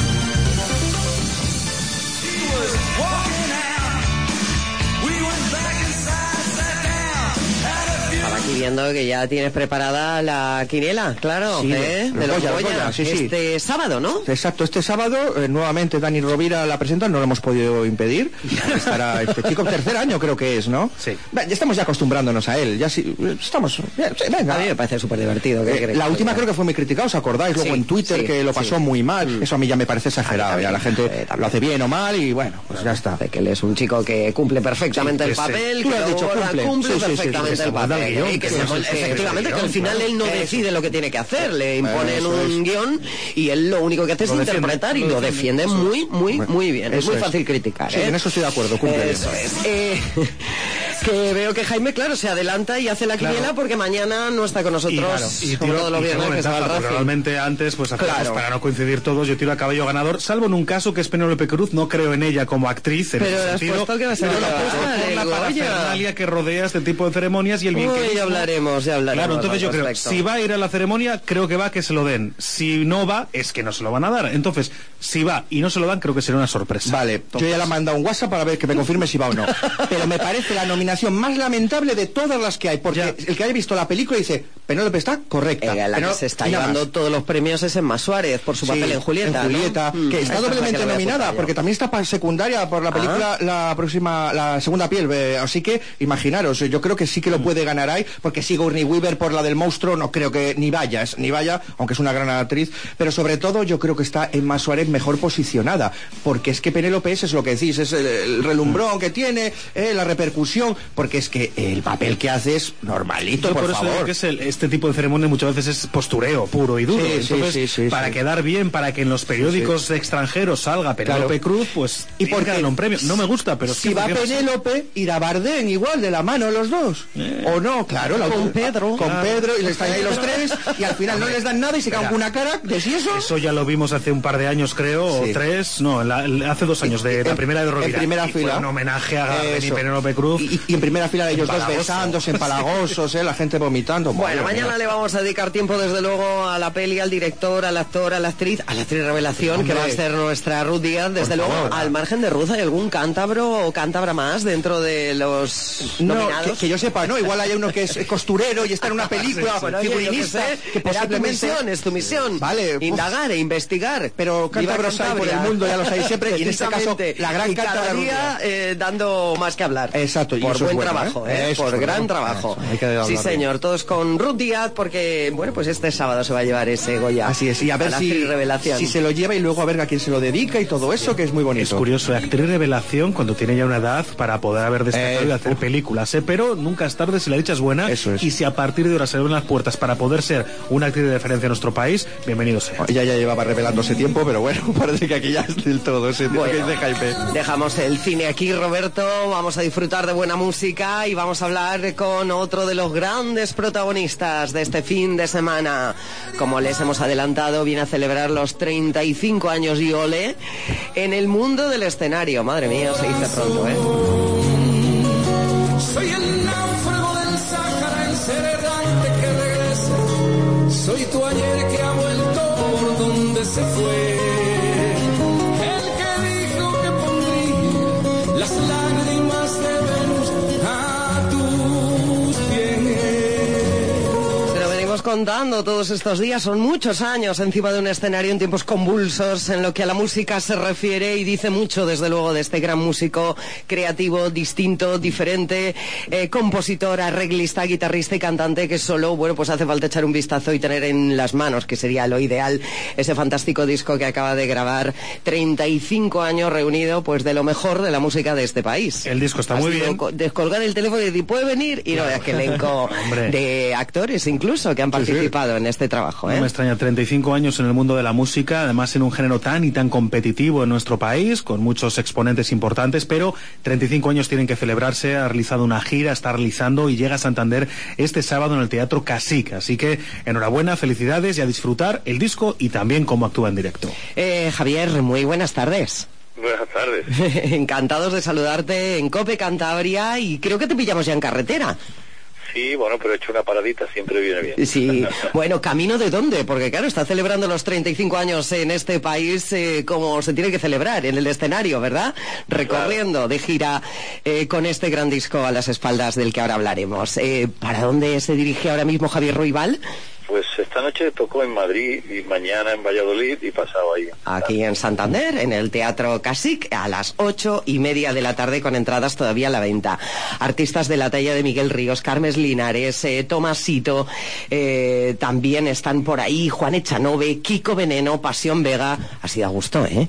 Aquí viendo que ya tienes preparada la quiniela, claro, sí, ¿eh? de, de los Goya, Goya. Goya, sí, sí. Este sábado, ¿no? Exacto, este sábado, eh, nuevamente Dani Rovira la presenta, no lo hemos podido impedir. Estará este chico, tercer año creo que es, ¿no? Sí. Ya estamos ya acostumbrándonos a él, ya sí, estamos, ya, sí, venga. A mí me parece súper divertido. Eh, la última creo que fue muy criticada, ¿os acordáis? Luego sí, en Twitter sí, que lo pasó sí. muy mal, eso a mí ya me parece exagerado, ya la gente eh, lo hace bien o mal y bueno, pues ya está. De que él es un chico que cumple perfectamente sí, el papel, sí. que Tú lo has dicho, cumple, cumple sí, sí, perfectamente sí, sí, el sí, papel. sí, sí, Y que sí, se- sí, sí, efectivamente, sí, que al sí, final claro. él no Eso. decide lo que tiene que hacer, le imponen Eso un es. guión y él lo único que hace es Lo defiende, interpretar y lo lo defiende. defiende muy, muy, muy bien. Es Eso muy es. fácil criticar. Sí, ¿eh? en eso estoy de acuerdo, cumple Eso bien. es. Eh, que veo que Jaime, claro, se adelanta y hace la Claro. quiniela porque mañana no está con nosotros, Y, claro, y como tiro- todos los y tengo viernes que se va ventaja, al porque Racing. realmente antes, pues, hacemos, Claro. para no coincidir todos, yo tiro a caballo ganador, salvo en un caso que es Penélope Cruz, no creo en ella como actriz en Pero ese le has sentido. puesto que va a ser pero la lo he puesto ganadora por del la Goya. parafernalia que rodea este tipo de ceremonias y el bien Uy, que ya hablaremos, ya hablaremos Claro, entonces yo al creo, respecto. si va a ir a la ceremonia, creo que va que se lo den. Si no va, es que no se lo van a dar. Entonces, si va y no se lo dan, creo que será una sorpresa. Vale, yo ya le he mandado un WhatsApp para ver que me confirme si va o no. Pero me parece la nominación más lamentable de todas las que hay, porque el que haya visto la película dice, Penélope está correcta. Eh, la Pero que se está y nada llevando más. todos los premios es Emma Suárez por su Sí, papel en Julieta. en ¿no? Julieta, Mm, que está esta es la doblemente que le voy a nominada, apuntar yo. porque también está pa- secundaria por la película Ah. la próxima, la segunda piel. eh, Así que, imaginaros, yo creo que sí que lo puede ganar ahí, porque Sigourney Weaver por la del monstruo, no creo que ni vaya, es- ni vaya, aunque es una gran actriz, pero sobre todo yo creo que está Emma Suárez mejor posicionada, porque es que Penélope es lo que decís, es el, el relumbrón que tiene, eh, la repercusión, porque es que el papel que hace es normalito, Yo por, por eso digo favor. que es el- este tipo de ceremonia muchas veces es postureo puro y duro. Sí, sí, Entonces, sí, sí, para sí. quedar bien, para que en los periódicos extranjeros salga Penélope Claro. Cruz, pues Y y porque porque un premio. No me gusta, pero si sí va funciona así. Penélope, irá Bardem igual, de la mano los dos. ¿O no? Claro, la Con auto- Pedro. Con Claro. Pedro, y le están ahí los tres, y al final no les dan nada y se quedan con una cara de si eso. Eso ya lo vimos hace un par de años, creo, Sí. o tres, no, la- la- hace dos años, de la En- primera de Rovira. en primera Y fue fila. un homenaje a Bardem y Eso. Penélope Cruz. Y, y en primera fila ellos dos Empalagoso. besándose, empalagosos, ¿eh? La gente vomitando. Bueno, Bueno, mañana le vamos a dedicar tiempo, desde luego, a la peli, al director, al actor, a la actriz, a la actriz revelación, Hombre. que va a ser nuestra Ruth Díaz. Desde Por luego, favor, al margen de Ruth, ¿hay algún cántabro o cántabra más dentro de los no, nominados? Que, que yo sepa, no. Igual hay uno que es costurero y está en una película, bueno, figurinista, oye, que posiblemente... Es tu misión, es tu misión. Vale. Indagar uf. e investigar. Pero cántabros hay por el mundo, ya los hay siempre, y en este caso, la gran cántabra Ruth Díaz. Eh, dando más que hablar. Exacto. Por eso buen es bueno, trabajo, ¿eh? ¿eh? Por bueno. gran trabajo. Eso, hay que sí, señor. Todos con Ruth Díaz, porque, bueno, pues este sábado se va a llevar ese Goya. Así es. Y a ver a si, revelación. si se lo lleva y luego a ver a quién se lo dedica y todo eso, que es muy bonito. Es curioso, actriz revelación cuando tiene ya una edad para poder haber destacado eh, y hacer uf. películas, ¿eh? Pero nunca es tarde si la dicha es buena. Eso es. Y si a partir de ahora se abren las puertas para poder ser una actriz de referencia en nuestro país, bienvenido sea. Ella ya llevaba revelándose tiempo, pero bueno, parece que aquí ya es del todo ese bueno, que dice Jaime. Dejamos el cine aquí, Roberto, vamos a disfrutar de buena música y vamos a hablar con otro de los grandes protagonistas de este fin de semana. Como les hemos adelantado, viene a celebrar los treinta y cinco años y ole en el mundo del escenario. Madre mía, se dice pronto, ¿eh? Soy el náufrago del Sáhara, el ser errante que regresa. Soy tu ayer que ha vuelto por donde se fue. El que dijo que pondría las lágrimas de Venus a tus pies. Te lo venimos contando todos estos días, son muchos años encima de un escenario en tiempos convulsos en lo que a la música se refiere, y dice mucho, desde luego, de este gran músico creativo, distinto, diferente, eh, compositor, arreglista, guitarrista y cantante, que solo, bueno, pues hace falta echar un vistazo y tener en las manos, que sería lo ideal, ese fantástico disco que acaba de grabar. Treinta y cinco años reunido, pues, de lo mejor de la música de este país. El disco está ha muy sido bien. Co- descolgar el teléfono y decir, ¿puede venir? Y no, es que elenco de actores incluso que han participado sí, sí. en este trabajo, ¿eh? No me extraña, treinta y cinco años en el mundo de la música, además en un género tan y tan competitivo en nuestro país, con muchos exponentes importantes, pero treinta y cinco años tienen que celebrarse. Ha realizado una gira, está realizando y llega a Santander este sábado en el Teatro Casic. Así que enhorabuena, felicidades y a disfrutar el disco y también cómo actúa en directo. Eh, Javier, muy buenas tardes. Buenas tardes. Encantados de saludarte en COPE Cantabria, y creo que te pillamos ya en carretera. Sí, bueno, pero he hecho una paradita, siempre viene bien. Sí, bueno, ¿camino de dónde? Porque claro, está celebrando los treinta y cinco años en este país eh, como se tiene que celebrar, en el escenario, ¿verdad? Recorriendo claro. de gira eh, con este gran disco a las espaldas del que ahora hablaremos. Eh, ¿Para dónde se dirige ahora mismo Javier Ruibal? Pues esta noche tocó en Madrid y mañana en Valladolid y pasado ahí. Aquí en Santander, en el Teatro Casic, a las ocho y media de la tarde, con entradas todavía a la venta. Artistas de la talla de Miguel Ríos, Carmes Linares, eh, Tomasito, eh, también están por ahí Juan Echanove, Kiko Veneno, Pasión Vega. Ha sido a gusto, ¿eh?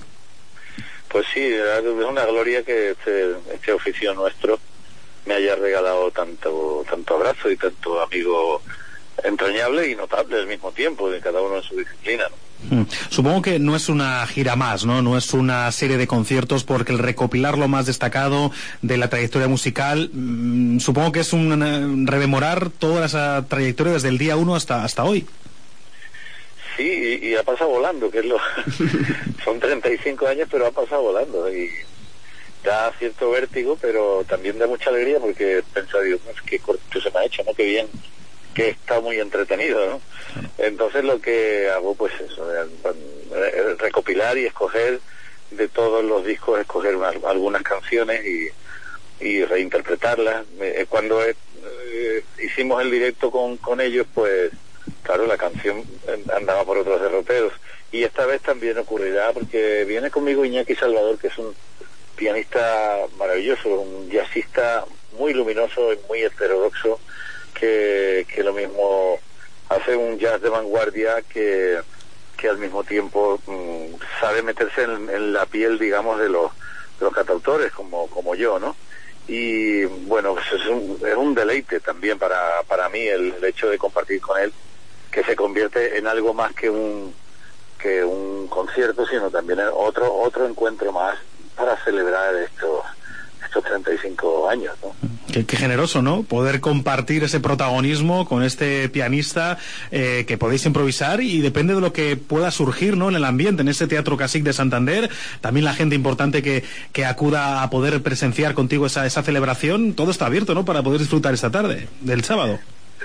Pues sí, es una gloria que este, este oficio nuestro me haya regalado tanto, tanto abrazo y tanto amigo entrañable y notable al mismo tiempo, de cada uno en su disciplina, ¿no? Mm. Supongo que no es una gira más, ¿no? No es una serie de conciertos, porque el recopilar lo más destacado de la trayectoria musical, mmm, supongo que es un uh, rememorar toda esa trayectoria desde el día uno hasta hasta hoy. Sí, y, y ha pasado volando, que es lo... Son treinta y cinco años, pero ha pasado volando, y da cierto vértigo, pero también da mucha alegría, porque he pensado, Dios, qué corto se me ha hecho, ¿no? Qué bien, que está muy entretenido, ¿no? Entonces lo que hago, pues eso, recopilar y escoger de todos los discos, escoger unas, algunas canciones y, y reinterpretarlas. Cuando eh, hicimos el directo con, con ellos, pues claro, la canción andaba por otros derroteros, y esta vez también ocurrirá, porque viene conmigo Iñaki Salvador, que es un pianista maravilloso, un jazzista muy luminoso y muy heterodoxo, que, que lo mismo hace un jazz de vanguardia que, que al mismo tiempo mmm, sabe meterse en, en la piel, digamos, de los, de los cantautores, como, como yo, ¿no? Y bueno, pues es un, es un deleite también para, para mí el, el hecho de compartir con él, que se convierte en algo más que un, que un concierto, sino también en otro, otro encuentro más para celebrar estos, estos treinta y cinco años, ¿no? Qué, qué generoso, ¿no? Poder compartir ese protagonismo con este pianista, eh, que podéis improvisar, y depende de lo que pueda surgir, ¿no? En el ambiente, en este Teatro Casic de Santander, también la gente importante que, que acuda a poder presenciar contigo esa, esa celebración, todo está abierto, ¿no? Para poder disfrutar esta tarde del sábado. El, el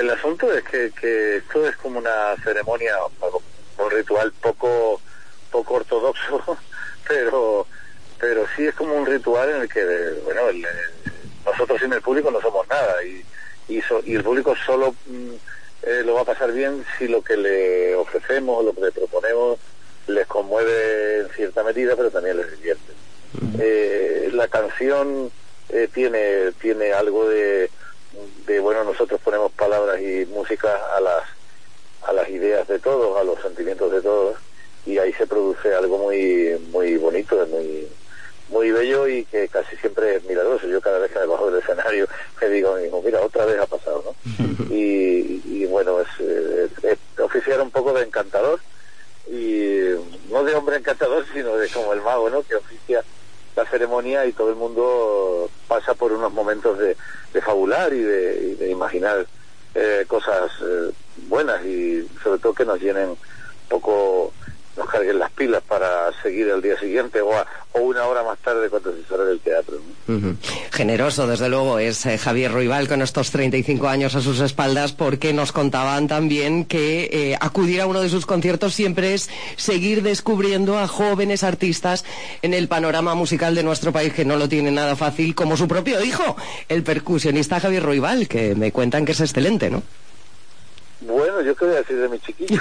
el asunto es que, que esto es como una ceremonia, un ritual poco poco ortodoxo, pero pero sí es como un ritual en el que, bueno, el, nosotros sin el público no somos nada, y y, so, y el público solo eh, lo va a pasar bien si lo que le ofrecemos, lo que le proponemos, les conmueve en cierta medida, pero también les divierte. Uh-huh. Eh, la canción eh, tiene tiene algo de, de, bueno, nosotros ponemos palabras y música a las a las ideas de todos, a los sentimientos de todos, y ahí se produce algo muy muy bonito, muy muy bello, y que casi siempre es milagroso. Yo cada vez que me bajo del escenario me digo, mira, otra vez ha pasado, ¿no? y, y bueno, es, es, es oficiar un poco de encantador, y no de hombre encantador, sino de como el mago, ¿no?, que oficia la ceremonia, y todo el mundo pasa por unos momentos de, de fabular y de, y de imaginar eh, cosas eh, buenas, y sobre todo que nos llenen un poco, nos carguen las pilas para seguir el día siguiente o, a, o una hora más tarde cuando se sale del teatro, ¿no? Uh-huh. Generoso, desde luego, es eh, Javier Ruibal, con estos treinta y cinco años a sus espaldas, porque nos contaban también que eh, acudir a uno de sus conciertos siempre es seguir descubriendo a jóvenes artistas en el panorama musical de nuestro país, que no lo tiene nada fácil, como su propio hijo, el percusionista Javier Ruibal, que me cuentan que es excelente, ¿no? Bueno, yo qué voy a decir de mi chiquillo.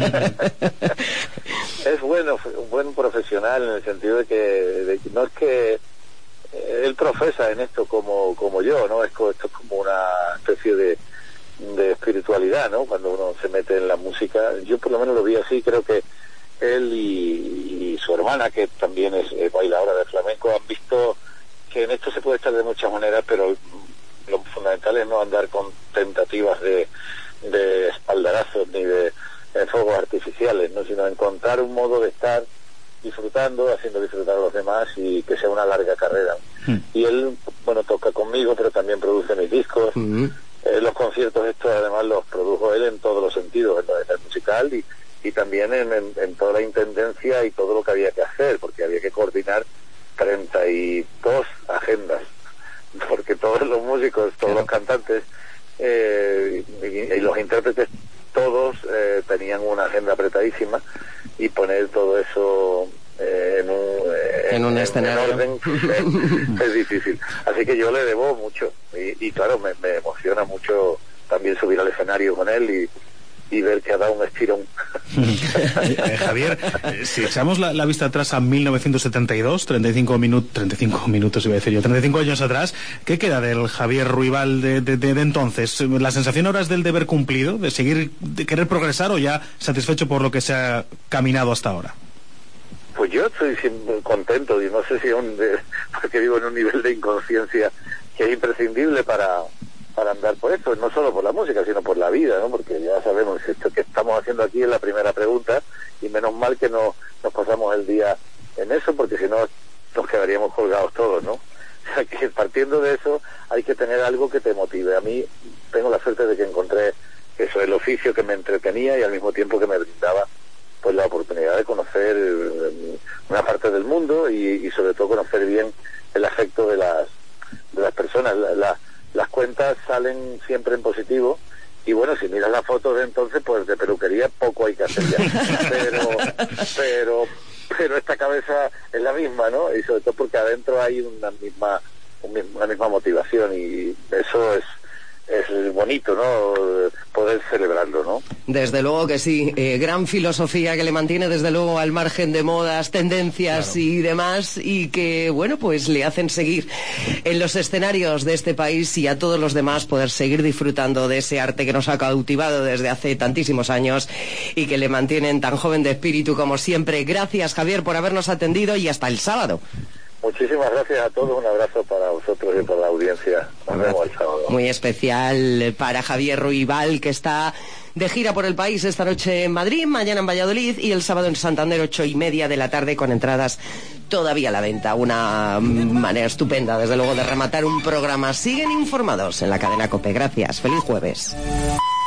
Es bueno, un buen profesional, en el sentido de que, de que no es que eh, él profesa en esto como como yo, ¿no? Es como, esto es como una especie de, de espiritualidad, ¿no? Cuando uno se mete en la música, yo por lo menos lo vi así. Creo que él y, y su hermana, que también es eh, bailadora de flamenco, han visto que en esto se puede estar de muchas maneras, pero lo fundamental es no andar con tentativas de de espaldarazos ni de eh, fuegos artificiales, ¿no?, sino encontrar un modo de estar disfrutando, haciendo disfrutar a los demás, y que sea una larga carrera. Mm. Y él, bueno, toca conmigo, pero también produce mis discos. Mm. Eh, los conciertos estos además los produjo él en todos los sentidos, en el musical y, y también en, en, en toda la intendencia y todo lo que había que hacer, porque había que coordinar treinta y dos agendas, porque todos los músicos, todos claro. los cantantes Eh, y, y los intérpretes todos eh, tenían una agenda apretadísima, y poner todo eso eh, en un, eh, en un en, escenario en orden es, es difícil, así que yo le debo mucho, y, y claro, me, me emociona mucho también subir al escenario con él y y ver que ha dado un estirón. eh, Javier, eh, si echamos la, la vista atrás a mil novecientos setenta y dos, treinta y cinco minutos, treinta y cinco minutos iba a decir yo, treinta y cinco años atrás, ¿qué queda del Javier Ruibal de, de, de, de entonces? ¿La sensación ahora es del deber cumplido, de seguir, de querer progresar, o ya satisfecho por lo que se ha caminado hasta ahora? Pues yo estoy contento, y no sé si un, de, porque vivo en un nivel de inconsciencia que es imprescindible para para andar por esto, no solo por la música, sino por la vida, ¿no? Porque ya sabemos, esto que estamos haciendo aquí es la primera pregunta, y menos mal que no nos pasamos el día en eso, porque si no nos quedaríamos colgados todos, ¿no? O sea, que partiendo de eso hay que tener algo que te motive. A mí tengo la suerte de que encontré eso, el oficio que me entretenía y al mismo tiempo que me brindaba pues la oportunidad de conocer una parte del mundo, y, y sobre todo conocer bien el afecto de las de las personas. La, la, las cuentas salen siempre en positivo, y bueno, si miras las fotos de entonces, pues de peluquería poco hay que hacer ya, pero pero pero esta cabeza es la misma, ¿no? Y sobre todo porque adentro hay una misma una misma motivación, y eso es es bonito, ¿no?, poder celebrarlo, ¿no? Desde luego que sí, eh, gran filosofía que le mantiene desde luego al margen de modas, tendencias, claro, y demás, y que, bueno, pues le hacen seguir en los escenarios de este país, y a todos los demás poder seguir disfrutando de ese arte que nos ha cautivado desde hace tantísimos años y que le mantienen tan joven de espíritu como siempre. Gracias, Javier, por habernos atendido, y hasta el sábado. Muchísimas gracias a todos, un abrazo para vosotros y para la audiencia. Nos vemos el sábado. Muy especial para Javier Ruibal, que está de gira por el país esta noche en Madrid, mañana en Valladolid y el sábado en Santander, ocho y media de la tarde, con entradas todavía a la venta. Una manera estupenda, desde luego, de rematar un programa. Siguen informados en la cadena COPE. Gracias, feliz jueves.